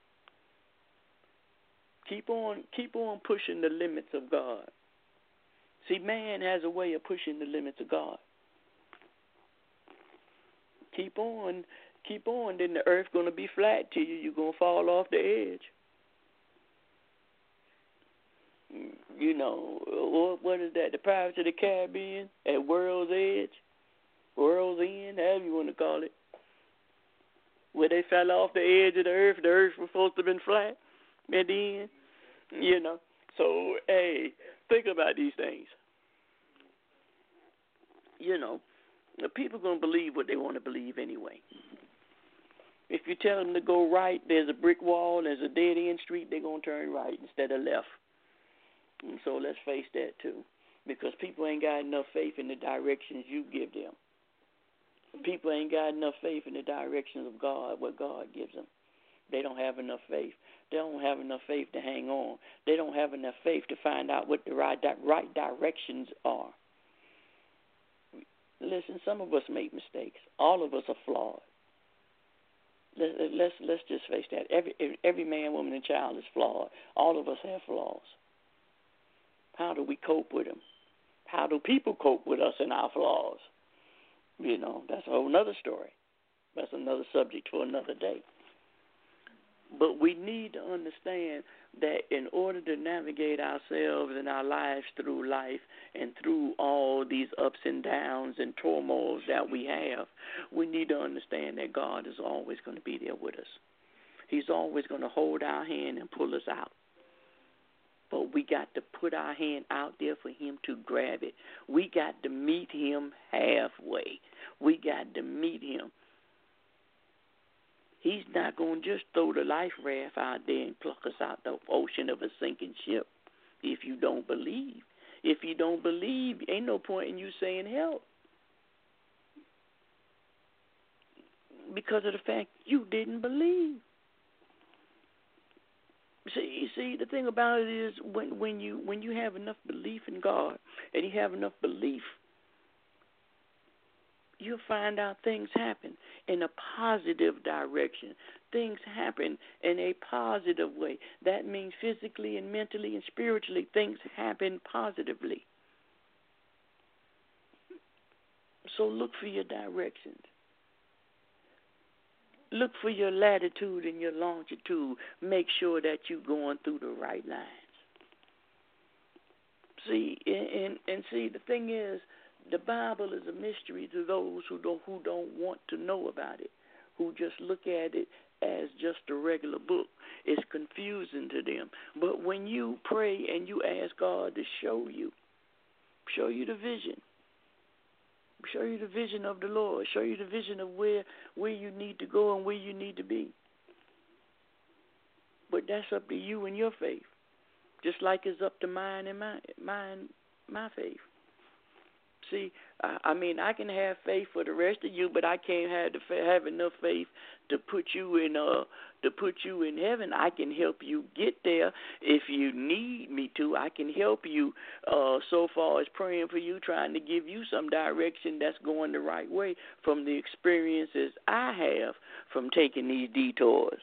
Keep on pushing the limits of God. See, man has a way of pushing the limits of God. Keep on, then the earth's going to be flat to you. You're going to fall off the edge. You know, what is that? The Pirates of the Caribbean at World's Edge? World's End, however you want to call it. Where they fell off the edge of the earth was supposed to have been flat at the end. You know. So, hey, think about these things. You know, the people are going to believe what they want to believe anyway. If you tell them to go right, there's a brick wall, there's a dead-end street, they're going to turn right instead of left. And so let's face that, too, because people ain't got enough faith in the directions you give them. People ain't got enough faith in the directions of God, what God gives them. They don't have enough faith. They don't have enough faith to hang on. They don't have enough faith to find out what the right directions are. Listen, some of us make mistakes. All of us are flawed. Let's just face that. Every man, woman, and child is flawed. All of us have flaws. How do we cope with them? How do people cope with us and our flaws? You know, that's a whole other story. That's another subject for another day. But we need to understand that in order to navigate ourselves and our lives through life and through all these ups and downs and turmoils that we have, we need to understand that God is always going to be there with us. He's always going to hold our hand and pull us out. But we got to put our hand out there for him to grab it. We got to meet him halfway. We got to meet him. He's not going to just throw the life raft out there and pluck us out the ocean of a sinking ship if you don't believe. If you don't believe, ain't no point in you saying help. Because of the fact you didn't believe. See, the thing about it is when you have enough belief in God and you have enough belief, you'll find out things happen in a positive direction. Things happen in a positive way. That means physically and mentally and spiritually, things happen positively. So look for your directions. Look for your latitude and your longitude. Make sure that you're going through the right lines. See, and see, the thing is, the Bible is a mystery to those who don't want to know about it, who just look at it as just a regular book. It's confusing to them. But when you pray and you ask God to show you the vision, show you the vision of the Lord, show you the vision of where you need to go and where you need to be. But that's up to you and your faith, just like it's up to mine and my faith. See, I mean, I can have faith for the rest of you, but I can't have enough faith to put you in heaven. I can help you get there if you need me to. I can help you so far as praying for you, trying to give you some direction that's going the right way from the experiences I have from taking these detours.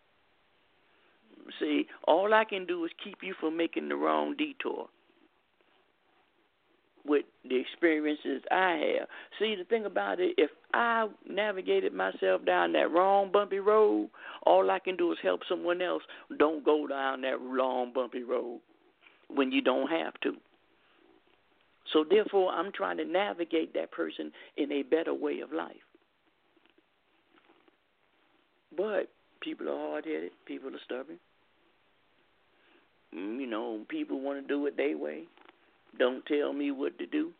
See, all I can do is keep you from making the wrong detour with the experiences I have. See, the thing about it, if I navigated myself down that wrong bumpy road, all I can do is help someone else. Don't go down that long bumpy road when you don't have to. So therefore, I'm trying to navigate that person in a better way of life. But people are hard-headed. People are stubborn. You know, people want to do it their way. Don't tell me what to do.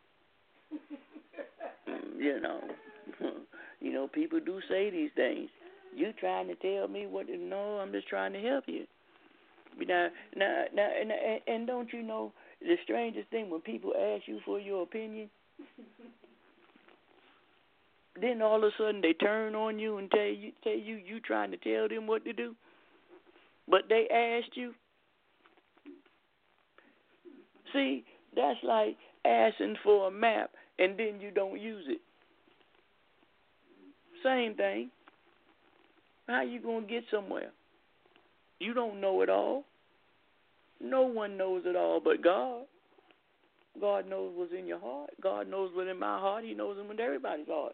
You know, people do say these things. You trying to tell me what to know? I'm just trying to help you. Now, and don't you know the strangest thing when people ask you for your opinion? then all of a sudden they turn on you and tell you trying to tell them what to do, but they asked you. See, that's like asking for a map and then you don't use it. Same thing. How you going to get somewhere? You don't know it all. No one knows it all but God. God knows what's in your heart. God knows what's in my heart. He knows what's in everybody's heart.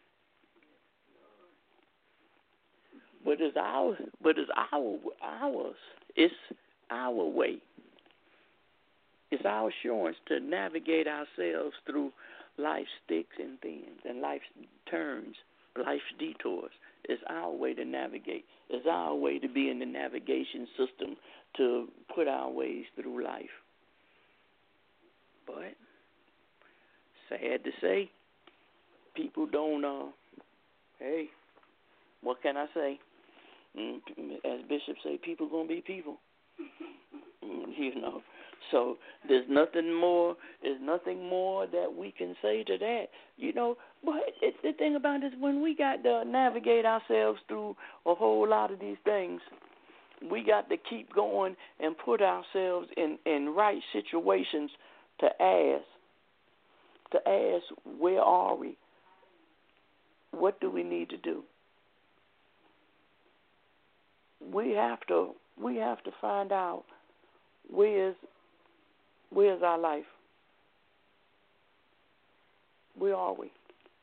But it's ours. It's our way. It's our assurance to navigate ourselves through life's sticks and things and life's turns, life's detours. It's our way to navigate. It's our way to be in the navigation system to put our ways through life. But sad to say, people don't, hey, what can I say? As Bishop say, people going to be people. So there's nothing more that we can say to that, But it's the thing about it is when we got to navigate ourselves through a whole lot of these things, we got to keep going and put ourselves in right situations to ask, where are we? What do we need to do? We have to find out where's our life? Where are we?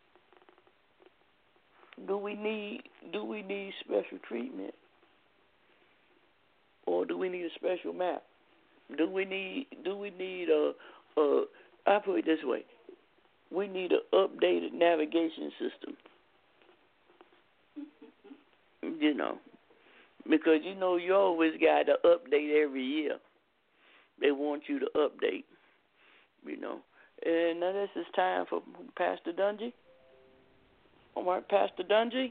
Do we need special treatment? Or do we need a special map? Do we need I put it this way. We need an updated navigation system. Because you always got to update every year. They want you to update, And now this is time for Pastor Dungy. All right, Pastor Dungy.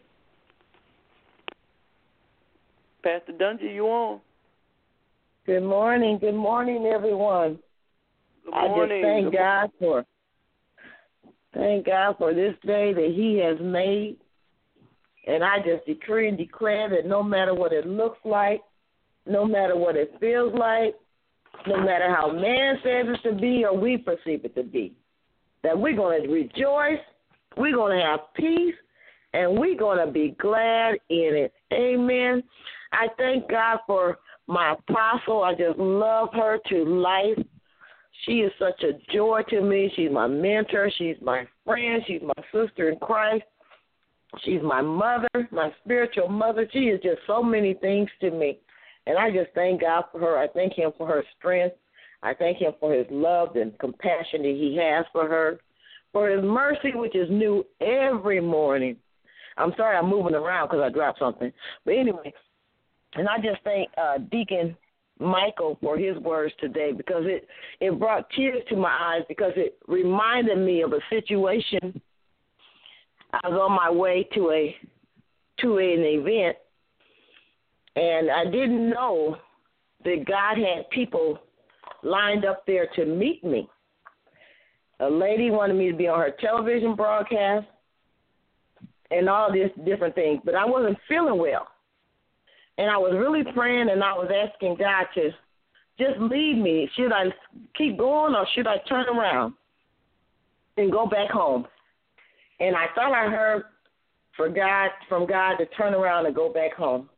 Pastor Dungy, you on? Good morning, everyone. Good morning. I just thank God for this day that He has made. And I just decree and declare that no matter what it looks like, no matter what it feels like, no matter how man says it to be or we perceive it to be, that we're going to rejoice, we're going to have peace, and we're going to be glad in it. Amen. I thank God for my apostle. I just love her to life. She is such a joy to me. She's my mentor. She's my friend. She's my sister in Christ. She's my mother, my spiritual mother. She is just so many things to me. And I just thank God for her. I thank Him for her strength. I thank Him for His love and compassion that He has for her, for His mercy, which is new every morning. I'm sorry I'm moving around because I dropped something. But anyway, and I just thank Deacon Michael for his words today, because it brought tears to my eyes, because it reminded me of a situation. I was on my way to an event, and I didn't know that God had people lined up there to meet me. A lady wanted me to be on her television broadcast and all these different things, but I wasn't feeling well. And I was really praying, and I was asking God to just lead me. Should I keep going, or should I turn around and go back home? And I thought I heard from God to turn around and go back home.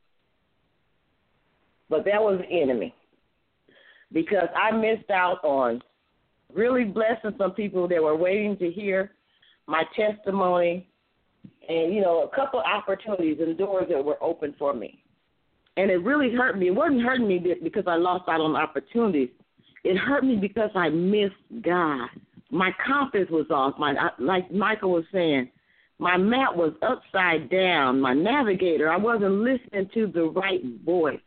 But that was the enemy, because I missed out on really blessing some people that were waiting to hear my testimony, and, a couple opportunities and doors that were open for me. And it really hurt me. It wasn't hurting me because I lost out on opportunities. It hurt me because I missed God. My compass was off. Like Michael was saying, my map was upside down. My navigator, I wasn't listening to the right voice.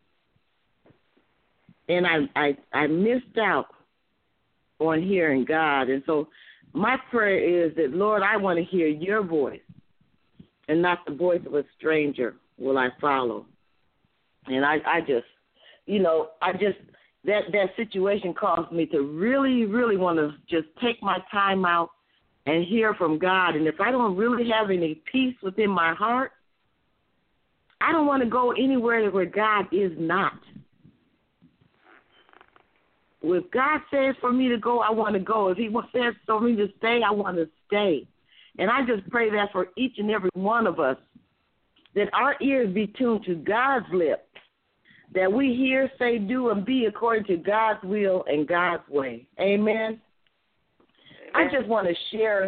And I missed out on hearing God. And so my prayer is that, Lord, I want to hear your voice and not the voice of a stranger will I follow. And I just that situation caused me to really, really want to just take my time out and hear from God. And if I don't really have any peace within my heart, I don't want to go anywhere where God is not. If God says for me to go, I want to go. If he says for me to stay, I want to stay. And I just pray that for each and every one of us, that our ears be tuned to God's lips, that we hear, say, do, and be according to God's will and God's way. Amen. I just want to share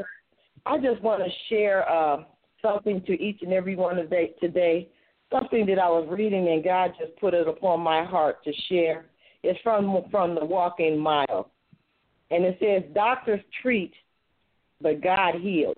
something to each and every one of you today, something that I was reading and God just put it upon my heart to share. It's from the Walking Mile. And it says, doctors treat, but God heals.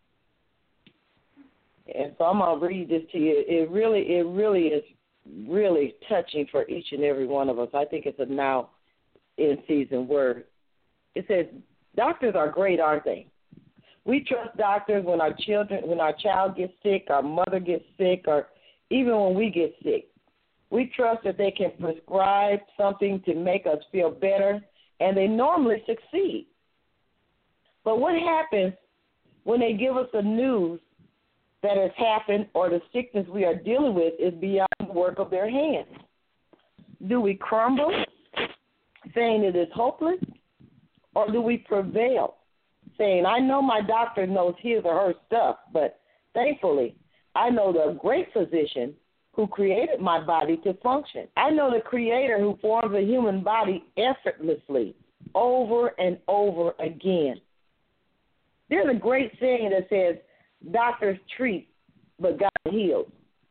And so I'm going to read this to you. It really is really touching for each and every one of us. I think it's a now in season word. It says, doctors are great, aren't they? We trust doctors when our child gets sick, our mother gets sick, or even when we get sick. We trust that they can prescribe something to make us feel better, and they normally succeed. But what happens when they give us the news that has happened or the sickness we are dealing with is beyond the work of their hands? Do we crumble, saying it is hopeless, or do we prevail, saying, I know my doctor knows his or her stuff, but thankfully I know the great physician who created my body to function. I know the creator who forms a human body effortlessly over and over again. There's a great saying that says, doctors treat, but God heals.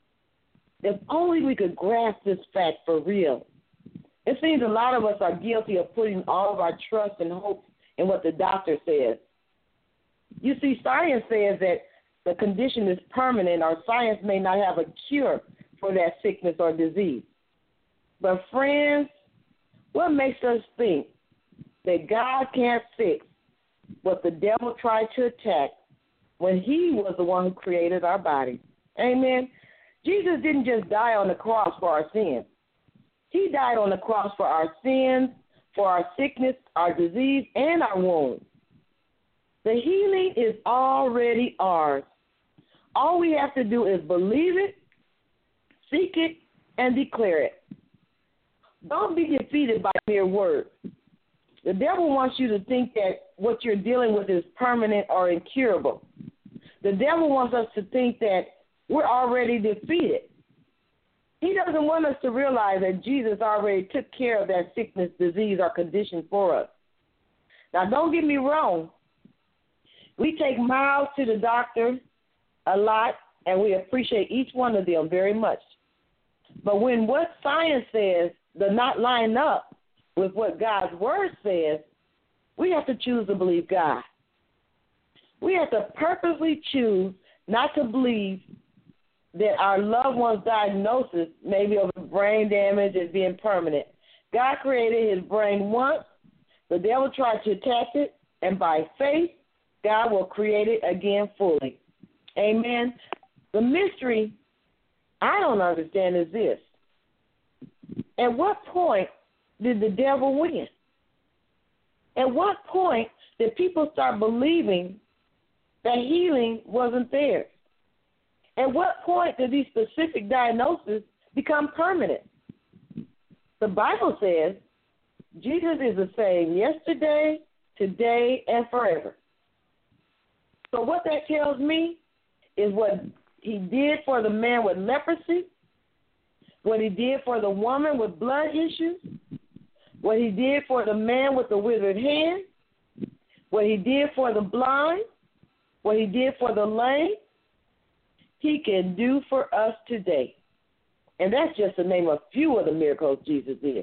If only we could grasp this fact for real. It seems a lot of us are guilty of putting all of our trust and hope in what the doctor says. You see, science says that the condition is permanent, or science may not have a cure for that sickness or disease. But friends, what makes us think that God can't fix what the devil tried to attack when he was the one who created our body? Amen. Jesus didn't just die on the cross for our sins. He died on the cross for our sins, for our sickness, our disease, and our wounds. The healing is already ours. All we have to do is believe it, seek it, and declare it. Don't be defeated by mere words. The devil wants you to think that what you're dealing with is permanent or incurable. The devil wants us to think that we're already defeated. He doesn't want us to realize that Jesus already took care of that sickness, disease, or condition for us. Now, don't get me wrong. We take miles to the doctor a lot, and we appreciate each one of them very much. But when what science says does not line up with what God's word says, we have to choose to believe God. We have to purposely choose not to believe that our loved one's diagnosis, maybe of brain damage, is being permanent. God created his brain once. The devil tried to attack it, and by faith, God will create it again fully. Amen. The mystery I don't understand is this. At what point did the devil win? At what point did people start believing that healing wasn't theirs? At what point did these specific diagnoses become permanent? The Bible says Jesus is the same yesterday, today, and forever. So what that tells me is what he did for the man with leprosy, what he did for the woman with blood issues, what he did for the man with the withered hand, what he did for the blind, what he did for the lame, he can do for us today. And that's just to name a few of the miracles Jesus did.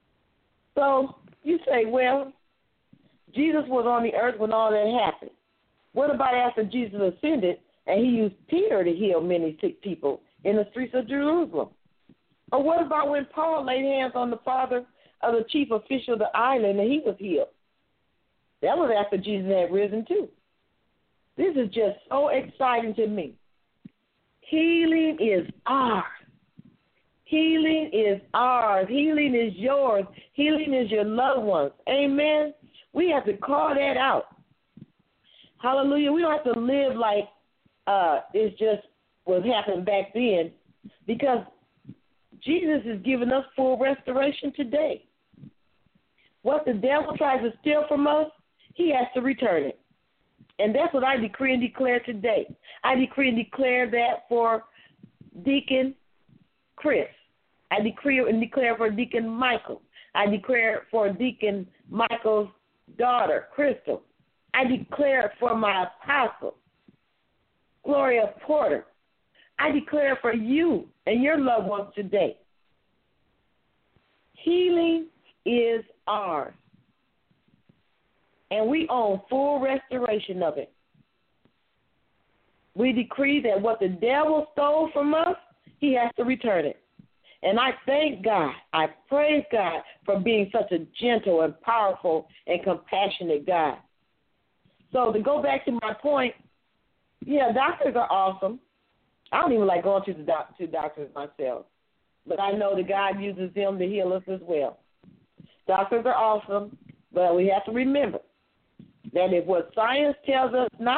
So you say, well, Jesus was on the earth when all that happened. What about after Jesus ascended and he used Peter to heal many sick people in the streets of Jerusalem? Or what about when Paul laid hands on the father of the chief official of the island and he was healed? That was after Jesus had risen too. This is just so exciting to me. Healing is ours. Healing is ours. Healing is yours. Healing is your loved ones. Amen. We have to call that out. Hallelujah. We don't have to live like it's just what happened back then, because Jesus is giving us full restoration today. What the devil tries to steal from us, he has to return it. And that's what I decree and declare today. I decree and declare that for Deacon Chris. I decree and declare for Deacon Michael. I declare for Deacon Michael's daughter, Crystal. I declare it for my apostle, Gloria Porter. I declare for you and your loved ones today. Healing is ours, and we own full restoration of it. We decree that what the devil stole from us, he has to return it. And I thank God, I praise God for being such a gentle and powerful and compassionate God. So to go back to my point, yeah, doctors are awesome. I don't even like going to doctors myself, but I know that God uses them to heal us as well. Doctors are awesome, but we have to remember that if what science tells us to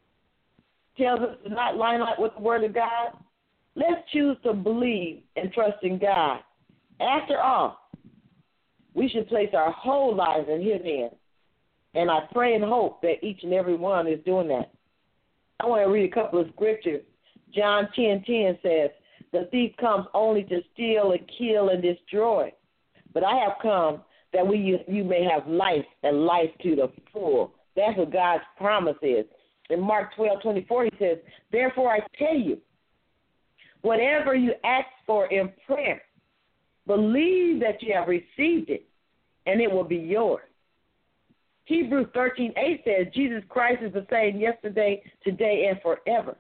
not line up with the Word of God, let's choose to believe and trust in God. After all, we should place our whole lives in His hands, and I pray and hope that each and every one is doing that. I want to read a couple of scriptures. John 10:10 says, "The thief comes only to steal and kill and destroy. But I have come that you may have life and life to the full." That's what God's promise is. In Mark 12:24, he says, "Therefore I tell you, whatever you ask for in prayer, believe that you have received it, and it will be yours." Hebrews 13:8 says, Jesus Christ is the same yesterday, today, and forever.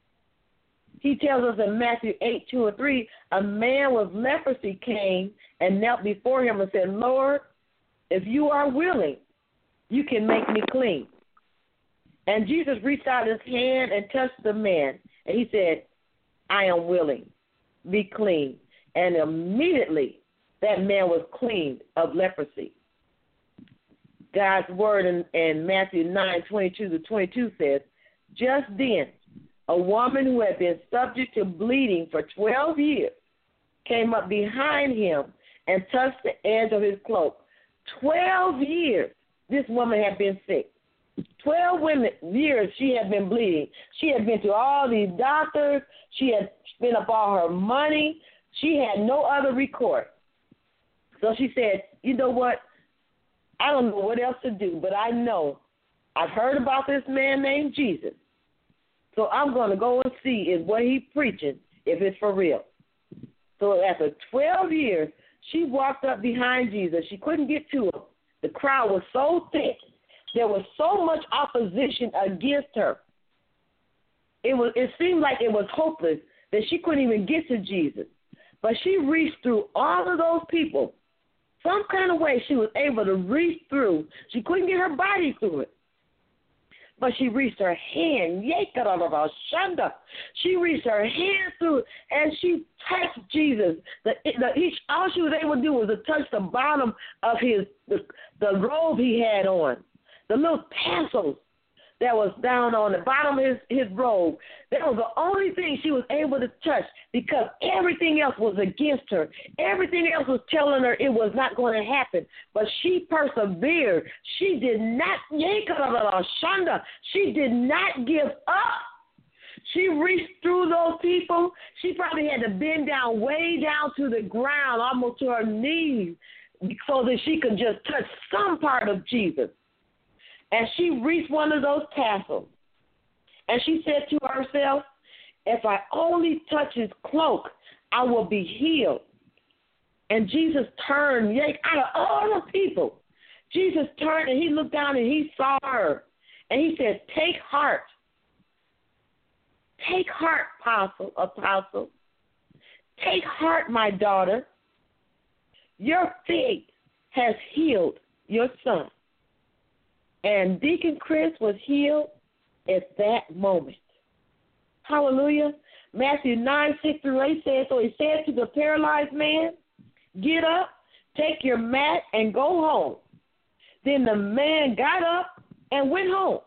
He tells us in Matthew 8:2-3, a man with leprosy came and knelt before him and said, "Lord, if you are willing, you can make me clean." And Jesus reached out his hand and touched the man, and he said, "I am willing, be clean." And immediately that man was cleaned of leprosy. God's word in Matthew 9:22-22 says, just then, a woman who had been subject to bleeding for 12 years came up behind him and touched the edge of his cloak. 12 years this woman had been sick. 12 years she had been bleeding. She had been to all these doctors. She had spent up all her money. She had no other recourse. So she said, you know what? I don't know what else to do, but I know I've heard about this man named Jesus. So I'm going to go and see if what he's preaching, if it's for real. So after 12 years, she walked up behind Jesus. She couldn't get to him. The crowd was so thick. There was so much opposition against her. It seemed like it was hopeless that she couldn't even get to Jesus. But she reached through all of those people. Some kind of way she was able to reach through. She couldn't get her body through it. But she reached her hand. She reached her hand through, and she touched Jesus. All she was able to do was to touch the bottom of the robe he had on, the little tassels that was down on the bottom of his robe. That was the only thing she was able to touch, because everything else was against her. Everything else was telling her it was not going to happen. But she persevered. She did not give up. She reached through those people. She probably had to bend down way down to the ground, almost to her knees, so that she could just touch some part of Jesus. And she reached one of those tassels, and she said to herself, if I only touch his cloak, I will be healed. And Jesus turned, out of all the people, Jesus turned and he looked down and he saw her. And he said, take heart. Take heart, apostle. Take heart, my daughter. Your faith has healed your son. And Deacon Chris was healed at that moment. Hallelujah. Matthew 9:6-8 says, so he said to the paralyzed man, get up, take your mat, and go home. Then the man got up and went home.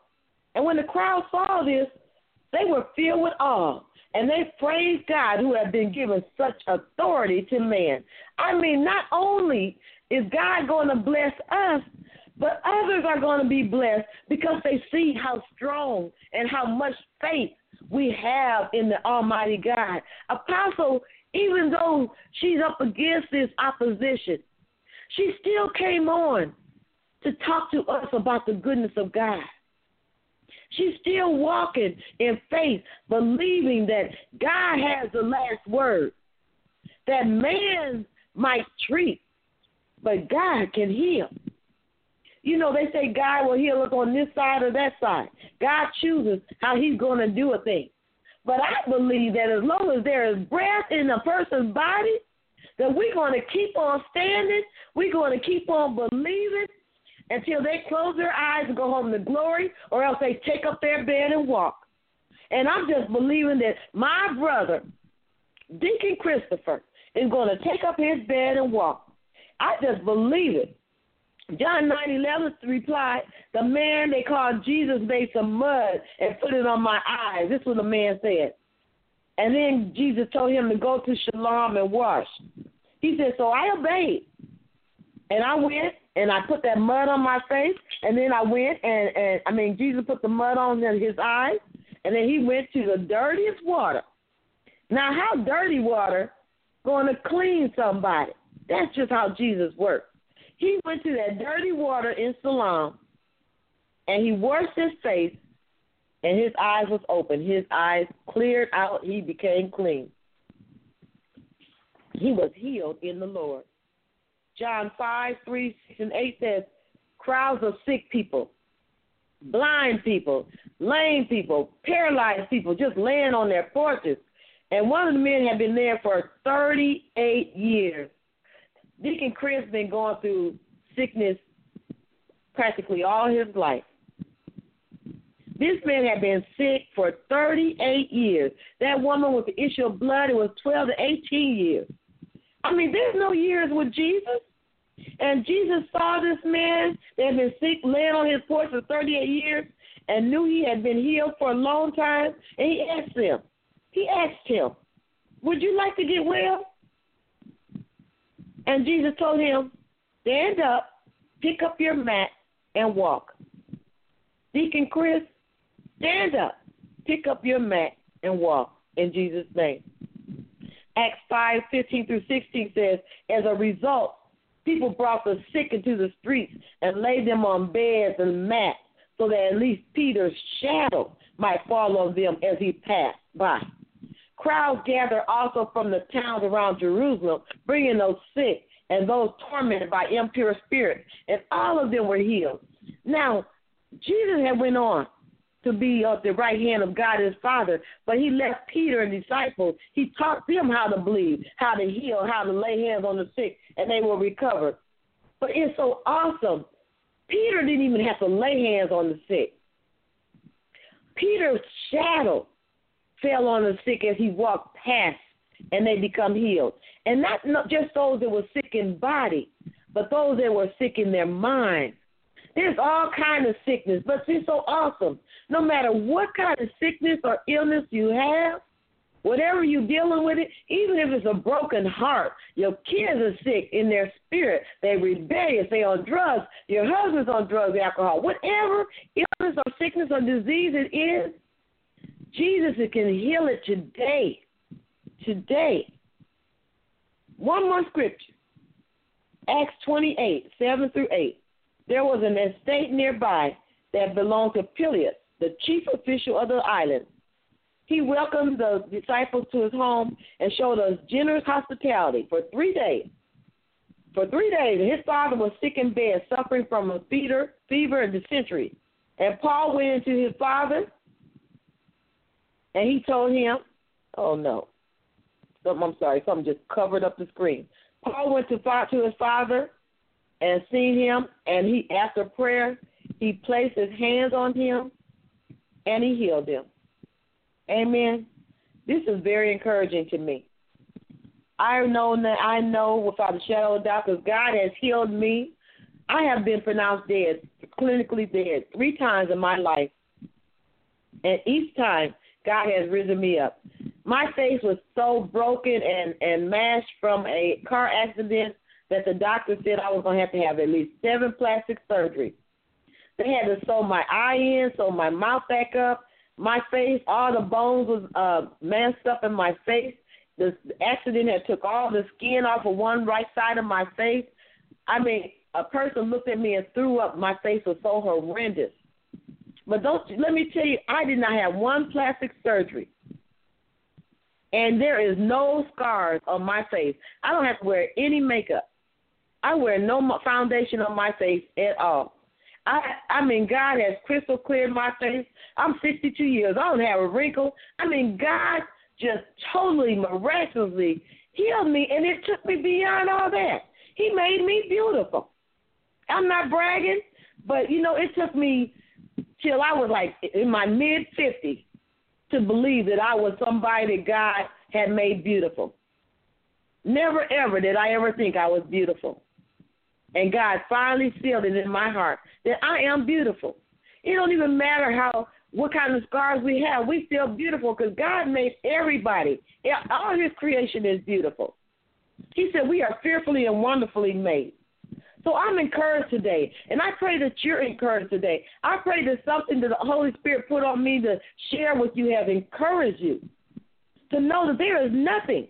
And when the crowd saw this, they were filled with awe, and they praised God who had been given such authority to man. I mean, not only is God going to bless us, but others are going to be blessed because they see how strong and how much faith we have in the Almighty God. Apostle, even though she's up against this opposition, she still came on to talk to us about the goodness of God. She's still walking in faith, believing that God has the last word, that man might treat, but God can heal. You know, they say God will heal us on this side or that side. God chooses how he's going to do a thing. But I believe that as long as there is breath in a person's body, that we're going to keep on standing, we're going to keep on believing until they close their eyes and go home to glory, or else they take up their bed and walk. And I'm just believing that my brother, Deacon Christopher, is going to take up his bed and walk. I just believe it. John 9:11 replied, the man they called Jesus made some mud and put it on my eyes. This is what the man said. And then Jesus told him to go to Siloam and wash. He said, so I obeyed. And I went and I put that mud on my face. And then I went and Jesus put the mud on his eyes. And then he went to the dirtiest water. Now, how dirty water going to clean somebody? That's just how Jesus worked. He went to that dirty water in Siloam, and he washed his face, and his eyes was open. His eyes cleared out. He became clean. He was healed in the Lord. John 5:3, 6, and 8 says, crowds of sick people, blind people, lame people, paralyzed people just laying on their porches. And one of the men had been there for 38 years. Deacon Chris been going through sickness practically all his life. This man had been sick for 38 years. That woman with the issue of blood, it was 12 to 18 years. I mean, there's no years with Jesus. And Jesus saw this man that had been sick, laying on his porch for 38 years, and knew he had been healed for a long time. And he asked him, would you like to get well? And Jesus told him, stand up, pick up your mat, and walk. Deacon Chris, stand up, pick up your mat, and walk in Jesus' name. Acts 5:15 through 16 says, as a result, people brought the sick into the streets and laid them on beds and mats so that at least Peter's shadow might fall on them as he passed by. Crowds gathered also from the towns around Jerusalem, bringing those sick and those tormented by impure spirits, and all of them were healed. Now, Jesus had went on to be at the right hand of God his Father, but he left Peter and disciples. He taught them how to believe, how to heal, how to lay hands on the sick, and they will recover. But it's so awesome. Peter didn't even have to lay hands on the sick. Peter's shadow fell on the sick as he walked past, and they become healed. And not just those that were sick in body, but those that were sick in their mind. There's all kind of sickness, but it's so awesome. No matter what kind of sickness or illness you have, whatever you're dealing with it, even if it's a broken heart, your kids are sick in their spirit, they're rebellious, they're on drugs, your husband's on drugs, alcohol, whatever illness or sickness or disease it is, Jesus can heal it today. Today. One more scripture. Acts 28:7 through 8. There was an estate nearby that belonged to Peleus, the chief official of the island. He welcomed the disciples to his home and showed us generous hospitality for 3 days. For 3 days, his father was sick in bed, suffering from a fever and dysentery. And Paul went into his father, and he told him, something just covered up the screen. Paul went to his father and seen him, and he, after prayer, he placed his hands on him, and he healed him. Amen. This is very encouraging to me. I know without a shadow of a doubt, because God has healed me. I have been pronounced dead, clinically dead, 3 times in my life. And each time, God has risen me up. My face was so broken and mashed from a car accident that the doctor said I was going to have at least 7 plastic surgeries. They had to sew my eye in, sew my mouth back up. My face, all the bones was messed up in my face. The accident had took all the skin off of one right side of my face. I mean, a person looked at me and threw up. My face was so horrendous. But let me tell you, I did not have one plastic surgery. And there is no scars on my face. I don't have to wear any makeup. I wear no foundation on my face at all. I mean, God has crystal cleared my face. I'm 62 years. I don't have a wrinkle. I mean, God just totally miraculously healed me, and it took me beyond all that. He made me beautiful. I'm not bragging, but, you know, it took me till I was like in my mid-50s to believe that I was somebody that God had made beautiful. Never, ever did I ever think I was beautiful. And God finally sealed it in my heart that I am beautiful. It don't even matter what kind of scars we have. We still beautiful because God made everybody. All his creation is beautiful. He said we are fearfully and wonderfully made. So I'm encouraged today, and I pray that you're encouraged today. I pray that something that the Holy Spirit put on me to share with you have encouraged you to know that there is nothing.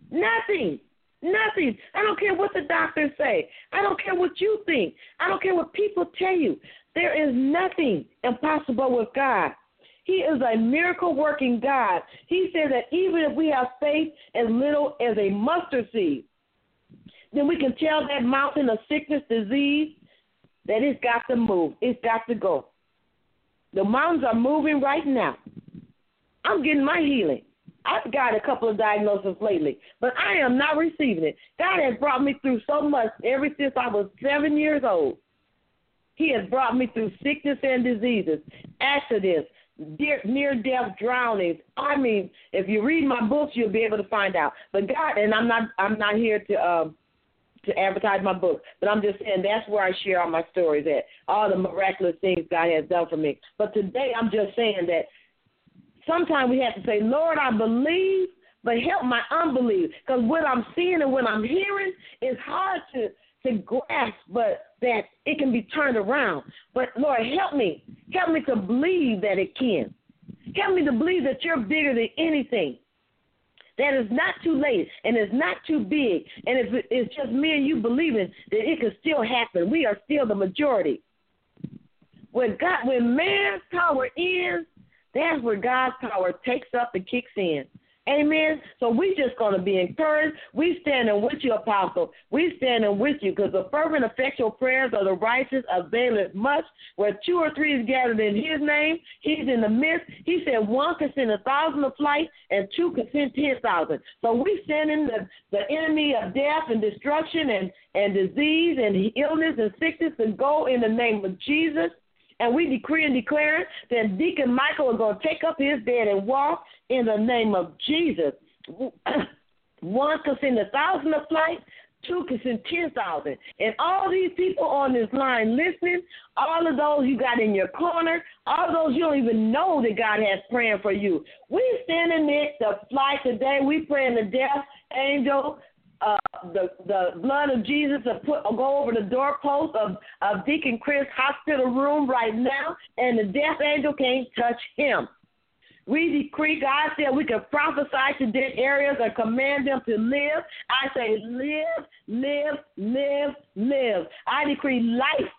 I don't care what the doctors say. I don't care what you think. I don't care what people tell you. There is nothing impossible with God. He is a miracle-working God. He said that even if we have faith as little as a mustard seed, then we can tell that mountain of sickness, disease, that it's got to move. It's got to go. The mountains are moving right now. I'm getting my healing. I've got a couple of diagnoses lately, but I am not receiving it. God has brought me through so much ever since I was 7 years old. He has brought me through sickness and diseases, accidents, near-death drownings. I mean, if you read my books, you'll be able to find out. But God, and I'm not here to advertise my book, but I'm just saying that's where I share all my stories at, all the miraculous things God has done for me. But today I'm just saying that sometimes we have to say, Lord, I believe, but help my unbelief, because what I'm seeing and what I'm hearing is hard to grasp, but that it can be turned around. But, Lord, help me to believe that it can. Help me to believe that you're bigger than anything, that it's not too late and it's not too big, and if it's just me and you believing that it can still happen, we are still the majority. When man's power ends, that's where God's power takes up and kicks in. Amen. So we just going to be encouraged. We standing with you, Apostle. We standing with you because the fervent, effectual prayers of the righteous availeth much. Where 2 or 3 is gathered in his name, he's in the midst. He said 1 can send 1,000 to flight and 2 can send 10,000. So we sending the enemy of death and destruction and disease and illness and sickness to go in the name of Jesus. And we decree and declare that Deacon Michael is going to take up his bed and walk in the name of Jesus. 1 can send 1,000 to flight, 2 can send 10,000. And all these people on this line listening, all of those you got in your corner, all of those you don't even know that God has praying for you. We sending it to fly today. We praying the death angel, the blood of Jesus to go over the doorpost of Deacon Chris' hospital room right now, and the death angel can't touch him. We decree, God said we can prophesy to dead areas and command them to live. I say live, live, live, live. I decree life.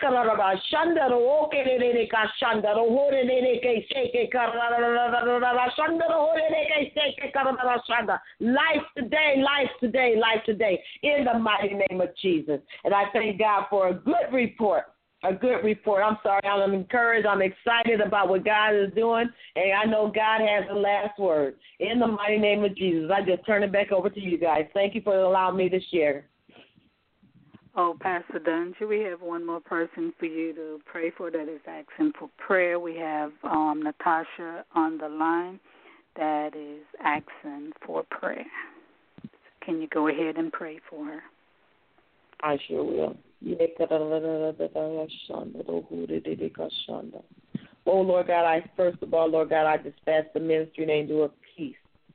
Life today, life today, life today, in the mighty name of Jesus. And I thank God for a good report. A good report. I'm sorry. I'm encouraged. I'm excited about what God is doing, and I know God has the last word. In the mighty name of Jesus, I just turn it back over to you guys. Thank you for allowing me to share. Oh, Pastor Dungy, we have one more person for you to pray for that is asking for prayer. We have Natasha on the line that is asking for prayer. Can you go ahead and pray for her? I sure will. Oh, Lord God, first of all, Lord God, I dispatch the ministry and angel of peace.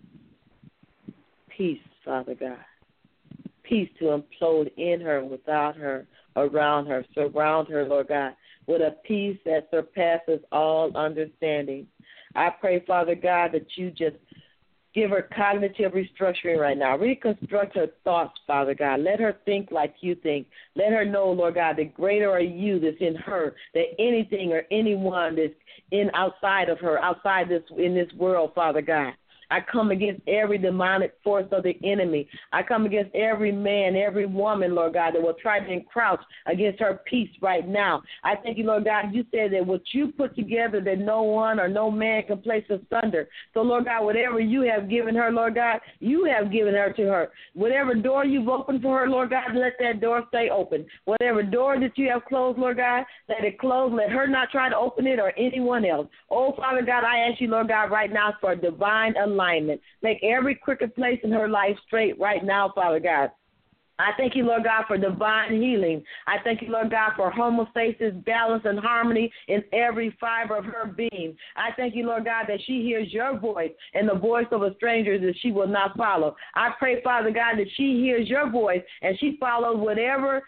Peace, Father God. Peace to implode in her, without her, around her. Surround her, Lord God, with a peace that surpasses all understanding. I pray, Father God, that you just give her cognitive restructuring right now. Reconstruct her thoughts, Father God. Let her think like you think. Let her know, Lord God, that greater are you that's in her, that anything or anyone that's outside of her, in this world, Father God. I come against every demonic force of the enemy. I come against every man, every woman, Lord God, that will try to encroach against her peace right now. I thank you, Lord God, you said that what you put together that no one or no man can place asunder. So, Lord God, whatever you have given her, Lord God, you have given her to her. Whatever door you've opened for her, Lord God, let that door stay open. Whatever door that you have closed, Lord God, let it close. Let her not try to open it or anyone else. Oh, Father God, I ask you, Lord God, right now for divine alignment. Make every crooked place in her life straight right now, Father God. I thank you, Lord God, for divine healing. I thank you, Lord God, for homeostasis, balance, and harmony in every fiber of her being. I thank you, Lord God, that she hears your voice and the voice of a stranger that she will not follow. I pray, Father God, that she hears your voice and she follows whatever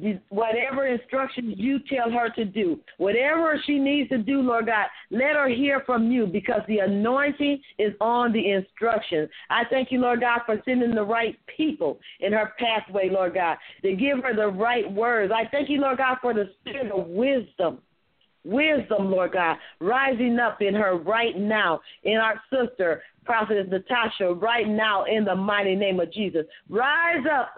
instructions you tell her to do. Whatever she needs to do, Lord God, let her hear from you because the anointing is on the instructions. I thank you, Lord God, for sending the right people in her pathway, Lord God, to give her the right words. I thank you, Lord God, for the spirit of wisdom. Wisdom, Lord God, rising up in her right now, in our sister, Prophetess Natasha, right now in the mighty name of Jesus. Rise up,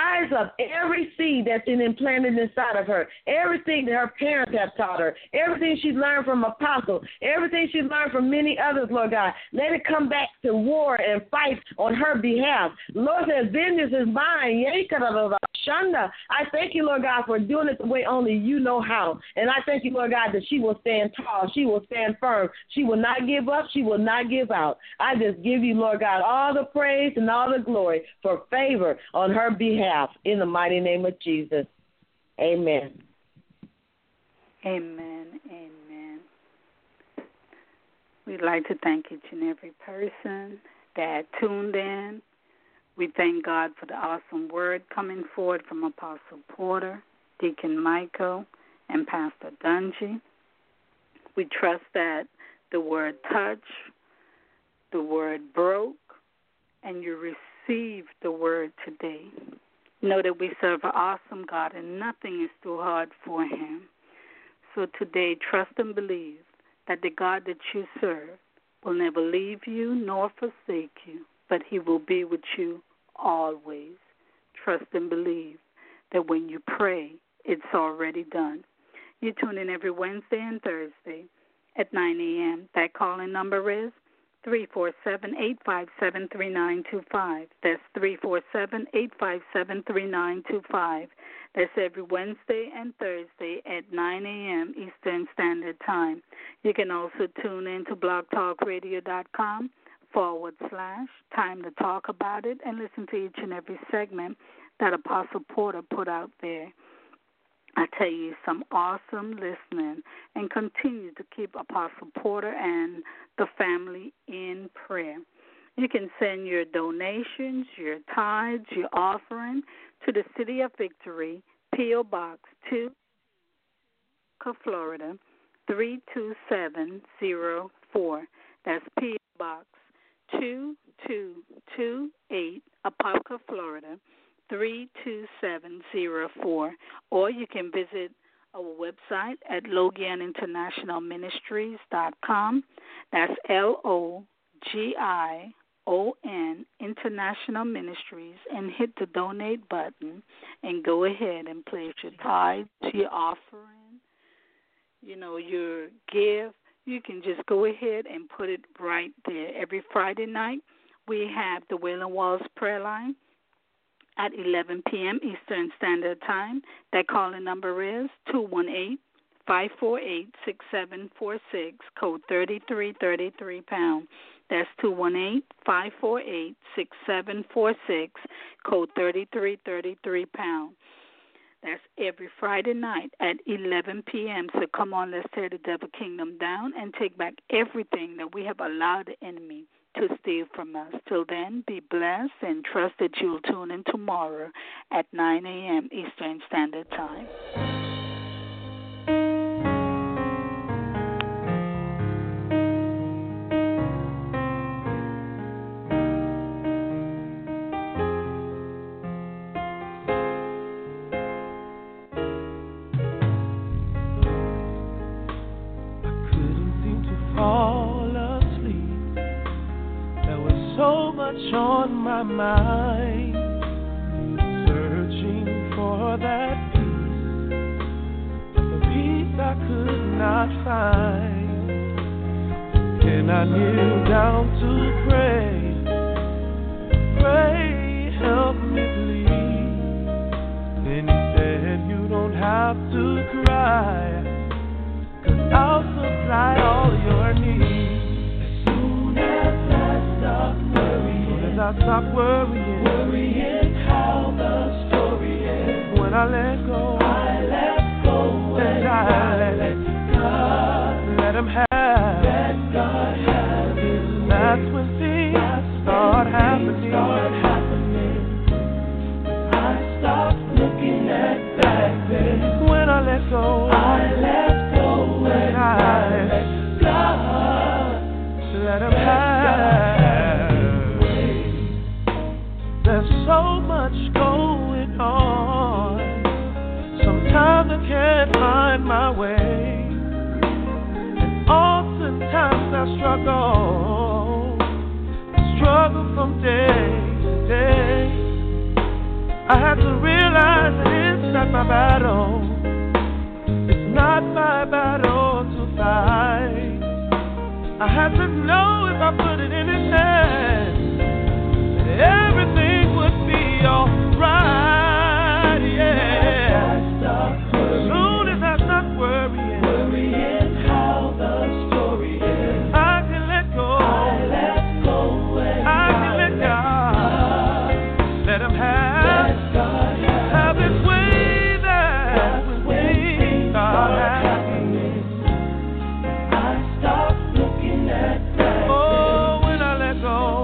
every seed that's been implanted inside of her, everything that her parents have taught her, everything she's learned from Apostle, everything she's learned from many others, Lord God. Let it come back to war and fight on her behalf. Lord says, vengeance is mine. Shanda. I thank you, Lord God, for doing it the way only you know how. And I thank you, Lord God, that she will stand tall. She will stand firm. She will not give up. She will not give out. I just give you, Lord God, all the praise and all the glory for favor on her behalf in the mighty name of Jesus. Amen. Amen. Amen. We'd like to thank each and every person that tuned in. We thank God for the awesome word coming forward from Apostle Porter, Deacon Michael, and Pastor Dungy. We trust that the word touched, the word broke, and you received the word today. Know that we serve an awesome God and nothing is too hard for him. So today, trust and believe that the God that you serve will never leave you nor forsake you, but he will be with you always. Trust and believe that when you pray, it's already done. You tune in every Wednesday and Thursday at 9 a.m. That calling number is 347-857-3925. That's 347-857-3925. That's every Wednesday and Thursday at 9 a.m. Eastern Standard Time. You can also tune in to blogtalkradio.com/Time to Talk About It and listen to each and every segment that Apostle Porter put out there. I tell you, some awesome listening, and continue to keep Apostle Porter and the family in prayer. You can send your donations, your tithes, your offering to the City of Victory, P.O. Box 2, Florida 32704. That's P.O. Box 2228, Apopka, Florida 32704. Or you can visit our website at LogianInternationalMinistries.com. That's LOGION International Ministries, and hit the donate button and go ahead and place your tithe, your offering, your gift. You can just go ahead and put it right there. Every Friday night we have the Wailing Walls prayer line at 11 p.m. Eastern Standard Time. That calling number is 218-548-6746, code 3333#. That's 218-548-6746, code 3333#. That's every Friday night at 11 p.m. So come on, let's tear the devil kingdom down and take back everything that we have allowed the enemy to steal from us. Till then, be blessed and trust that you'll tune in tomorrow at 9 a.m. Eastern Standard Time. On my mind, searching for that peace, but the peace I could not find. And I kneel down to pray, help me please. Then he said, you don't have to cry, 'cause I'll supply all your needs. I stop worrying how the story ends. When I let go, and I let God, let Him have, let God have His. That's when things start happening. I stop looking at back then. When I let go, and I let God, let Him have. There's so much going on. Sometimes I can't find my way, and oftentimes I struggle from day to day. I have to realize that it's not my battle. It's not my battle to fight. I have to know if I put it in His hands, everything would be alright, yeah. Soon as I stop worrying how the story is, I can let go, I can let God, let Him have His way. That when things start happening, I stop looking at that. Oh, when I let go,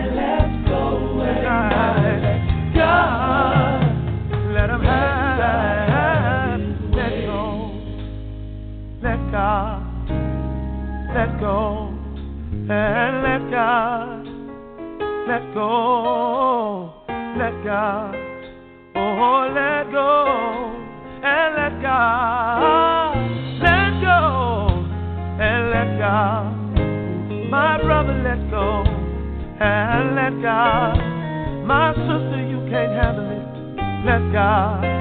let Him have, let go, let God, let go, and let God, let go, let God, oh, let go, and let God, let go, and let God, my brother, let go, and let God. My sister, you can't handle it. Let God.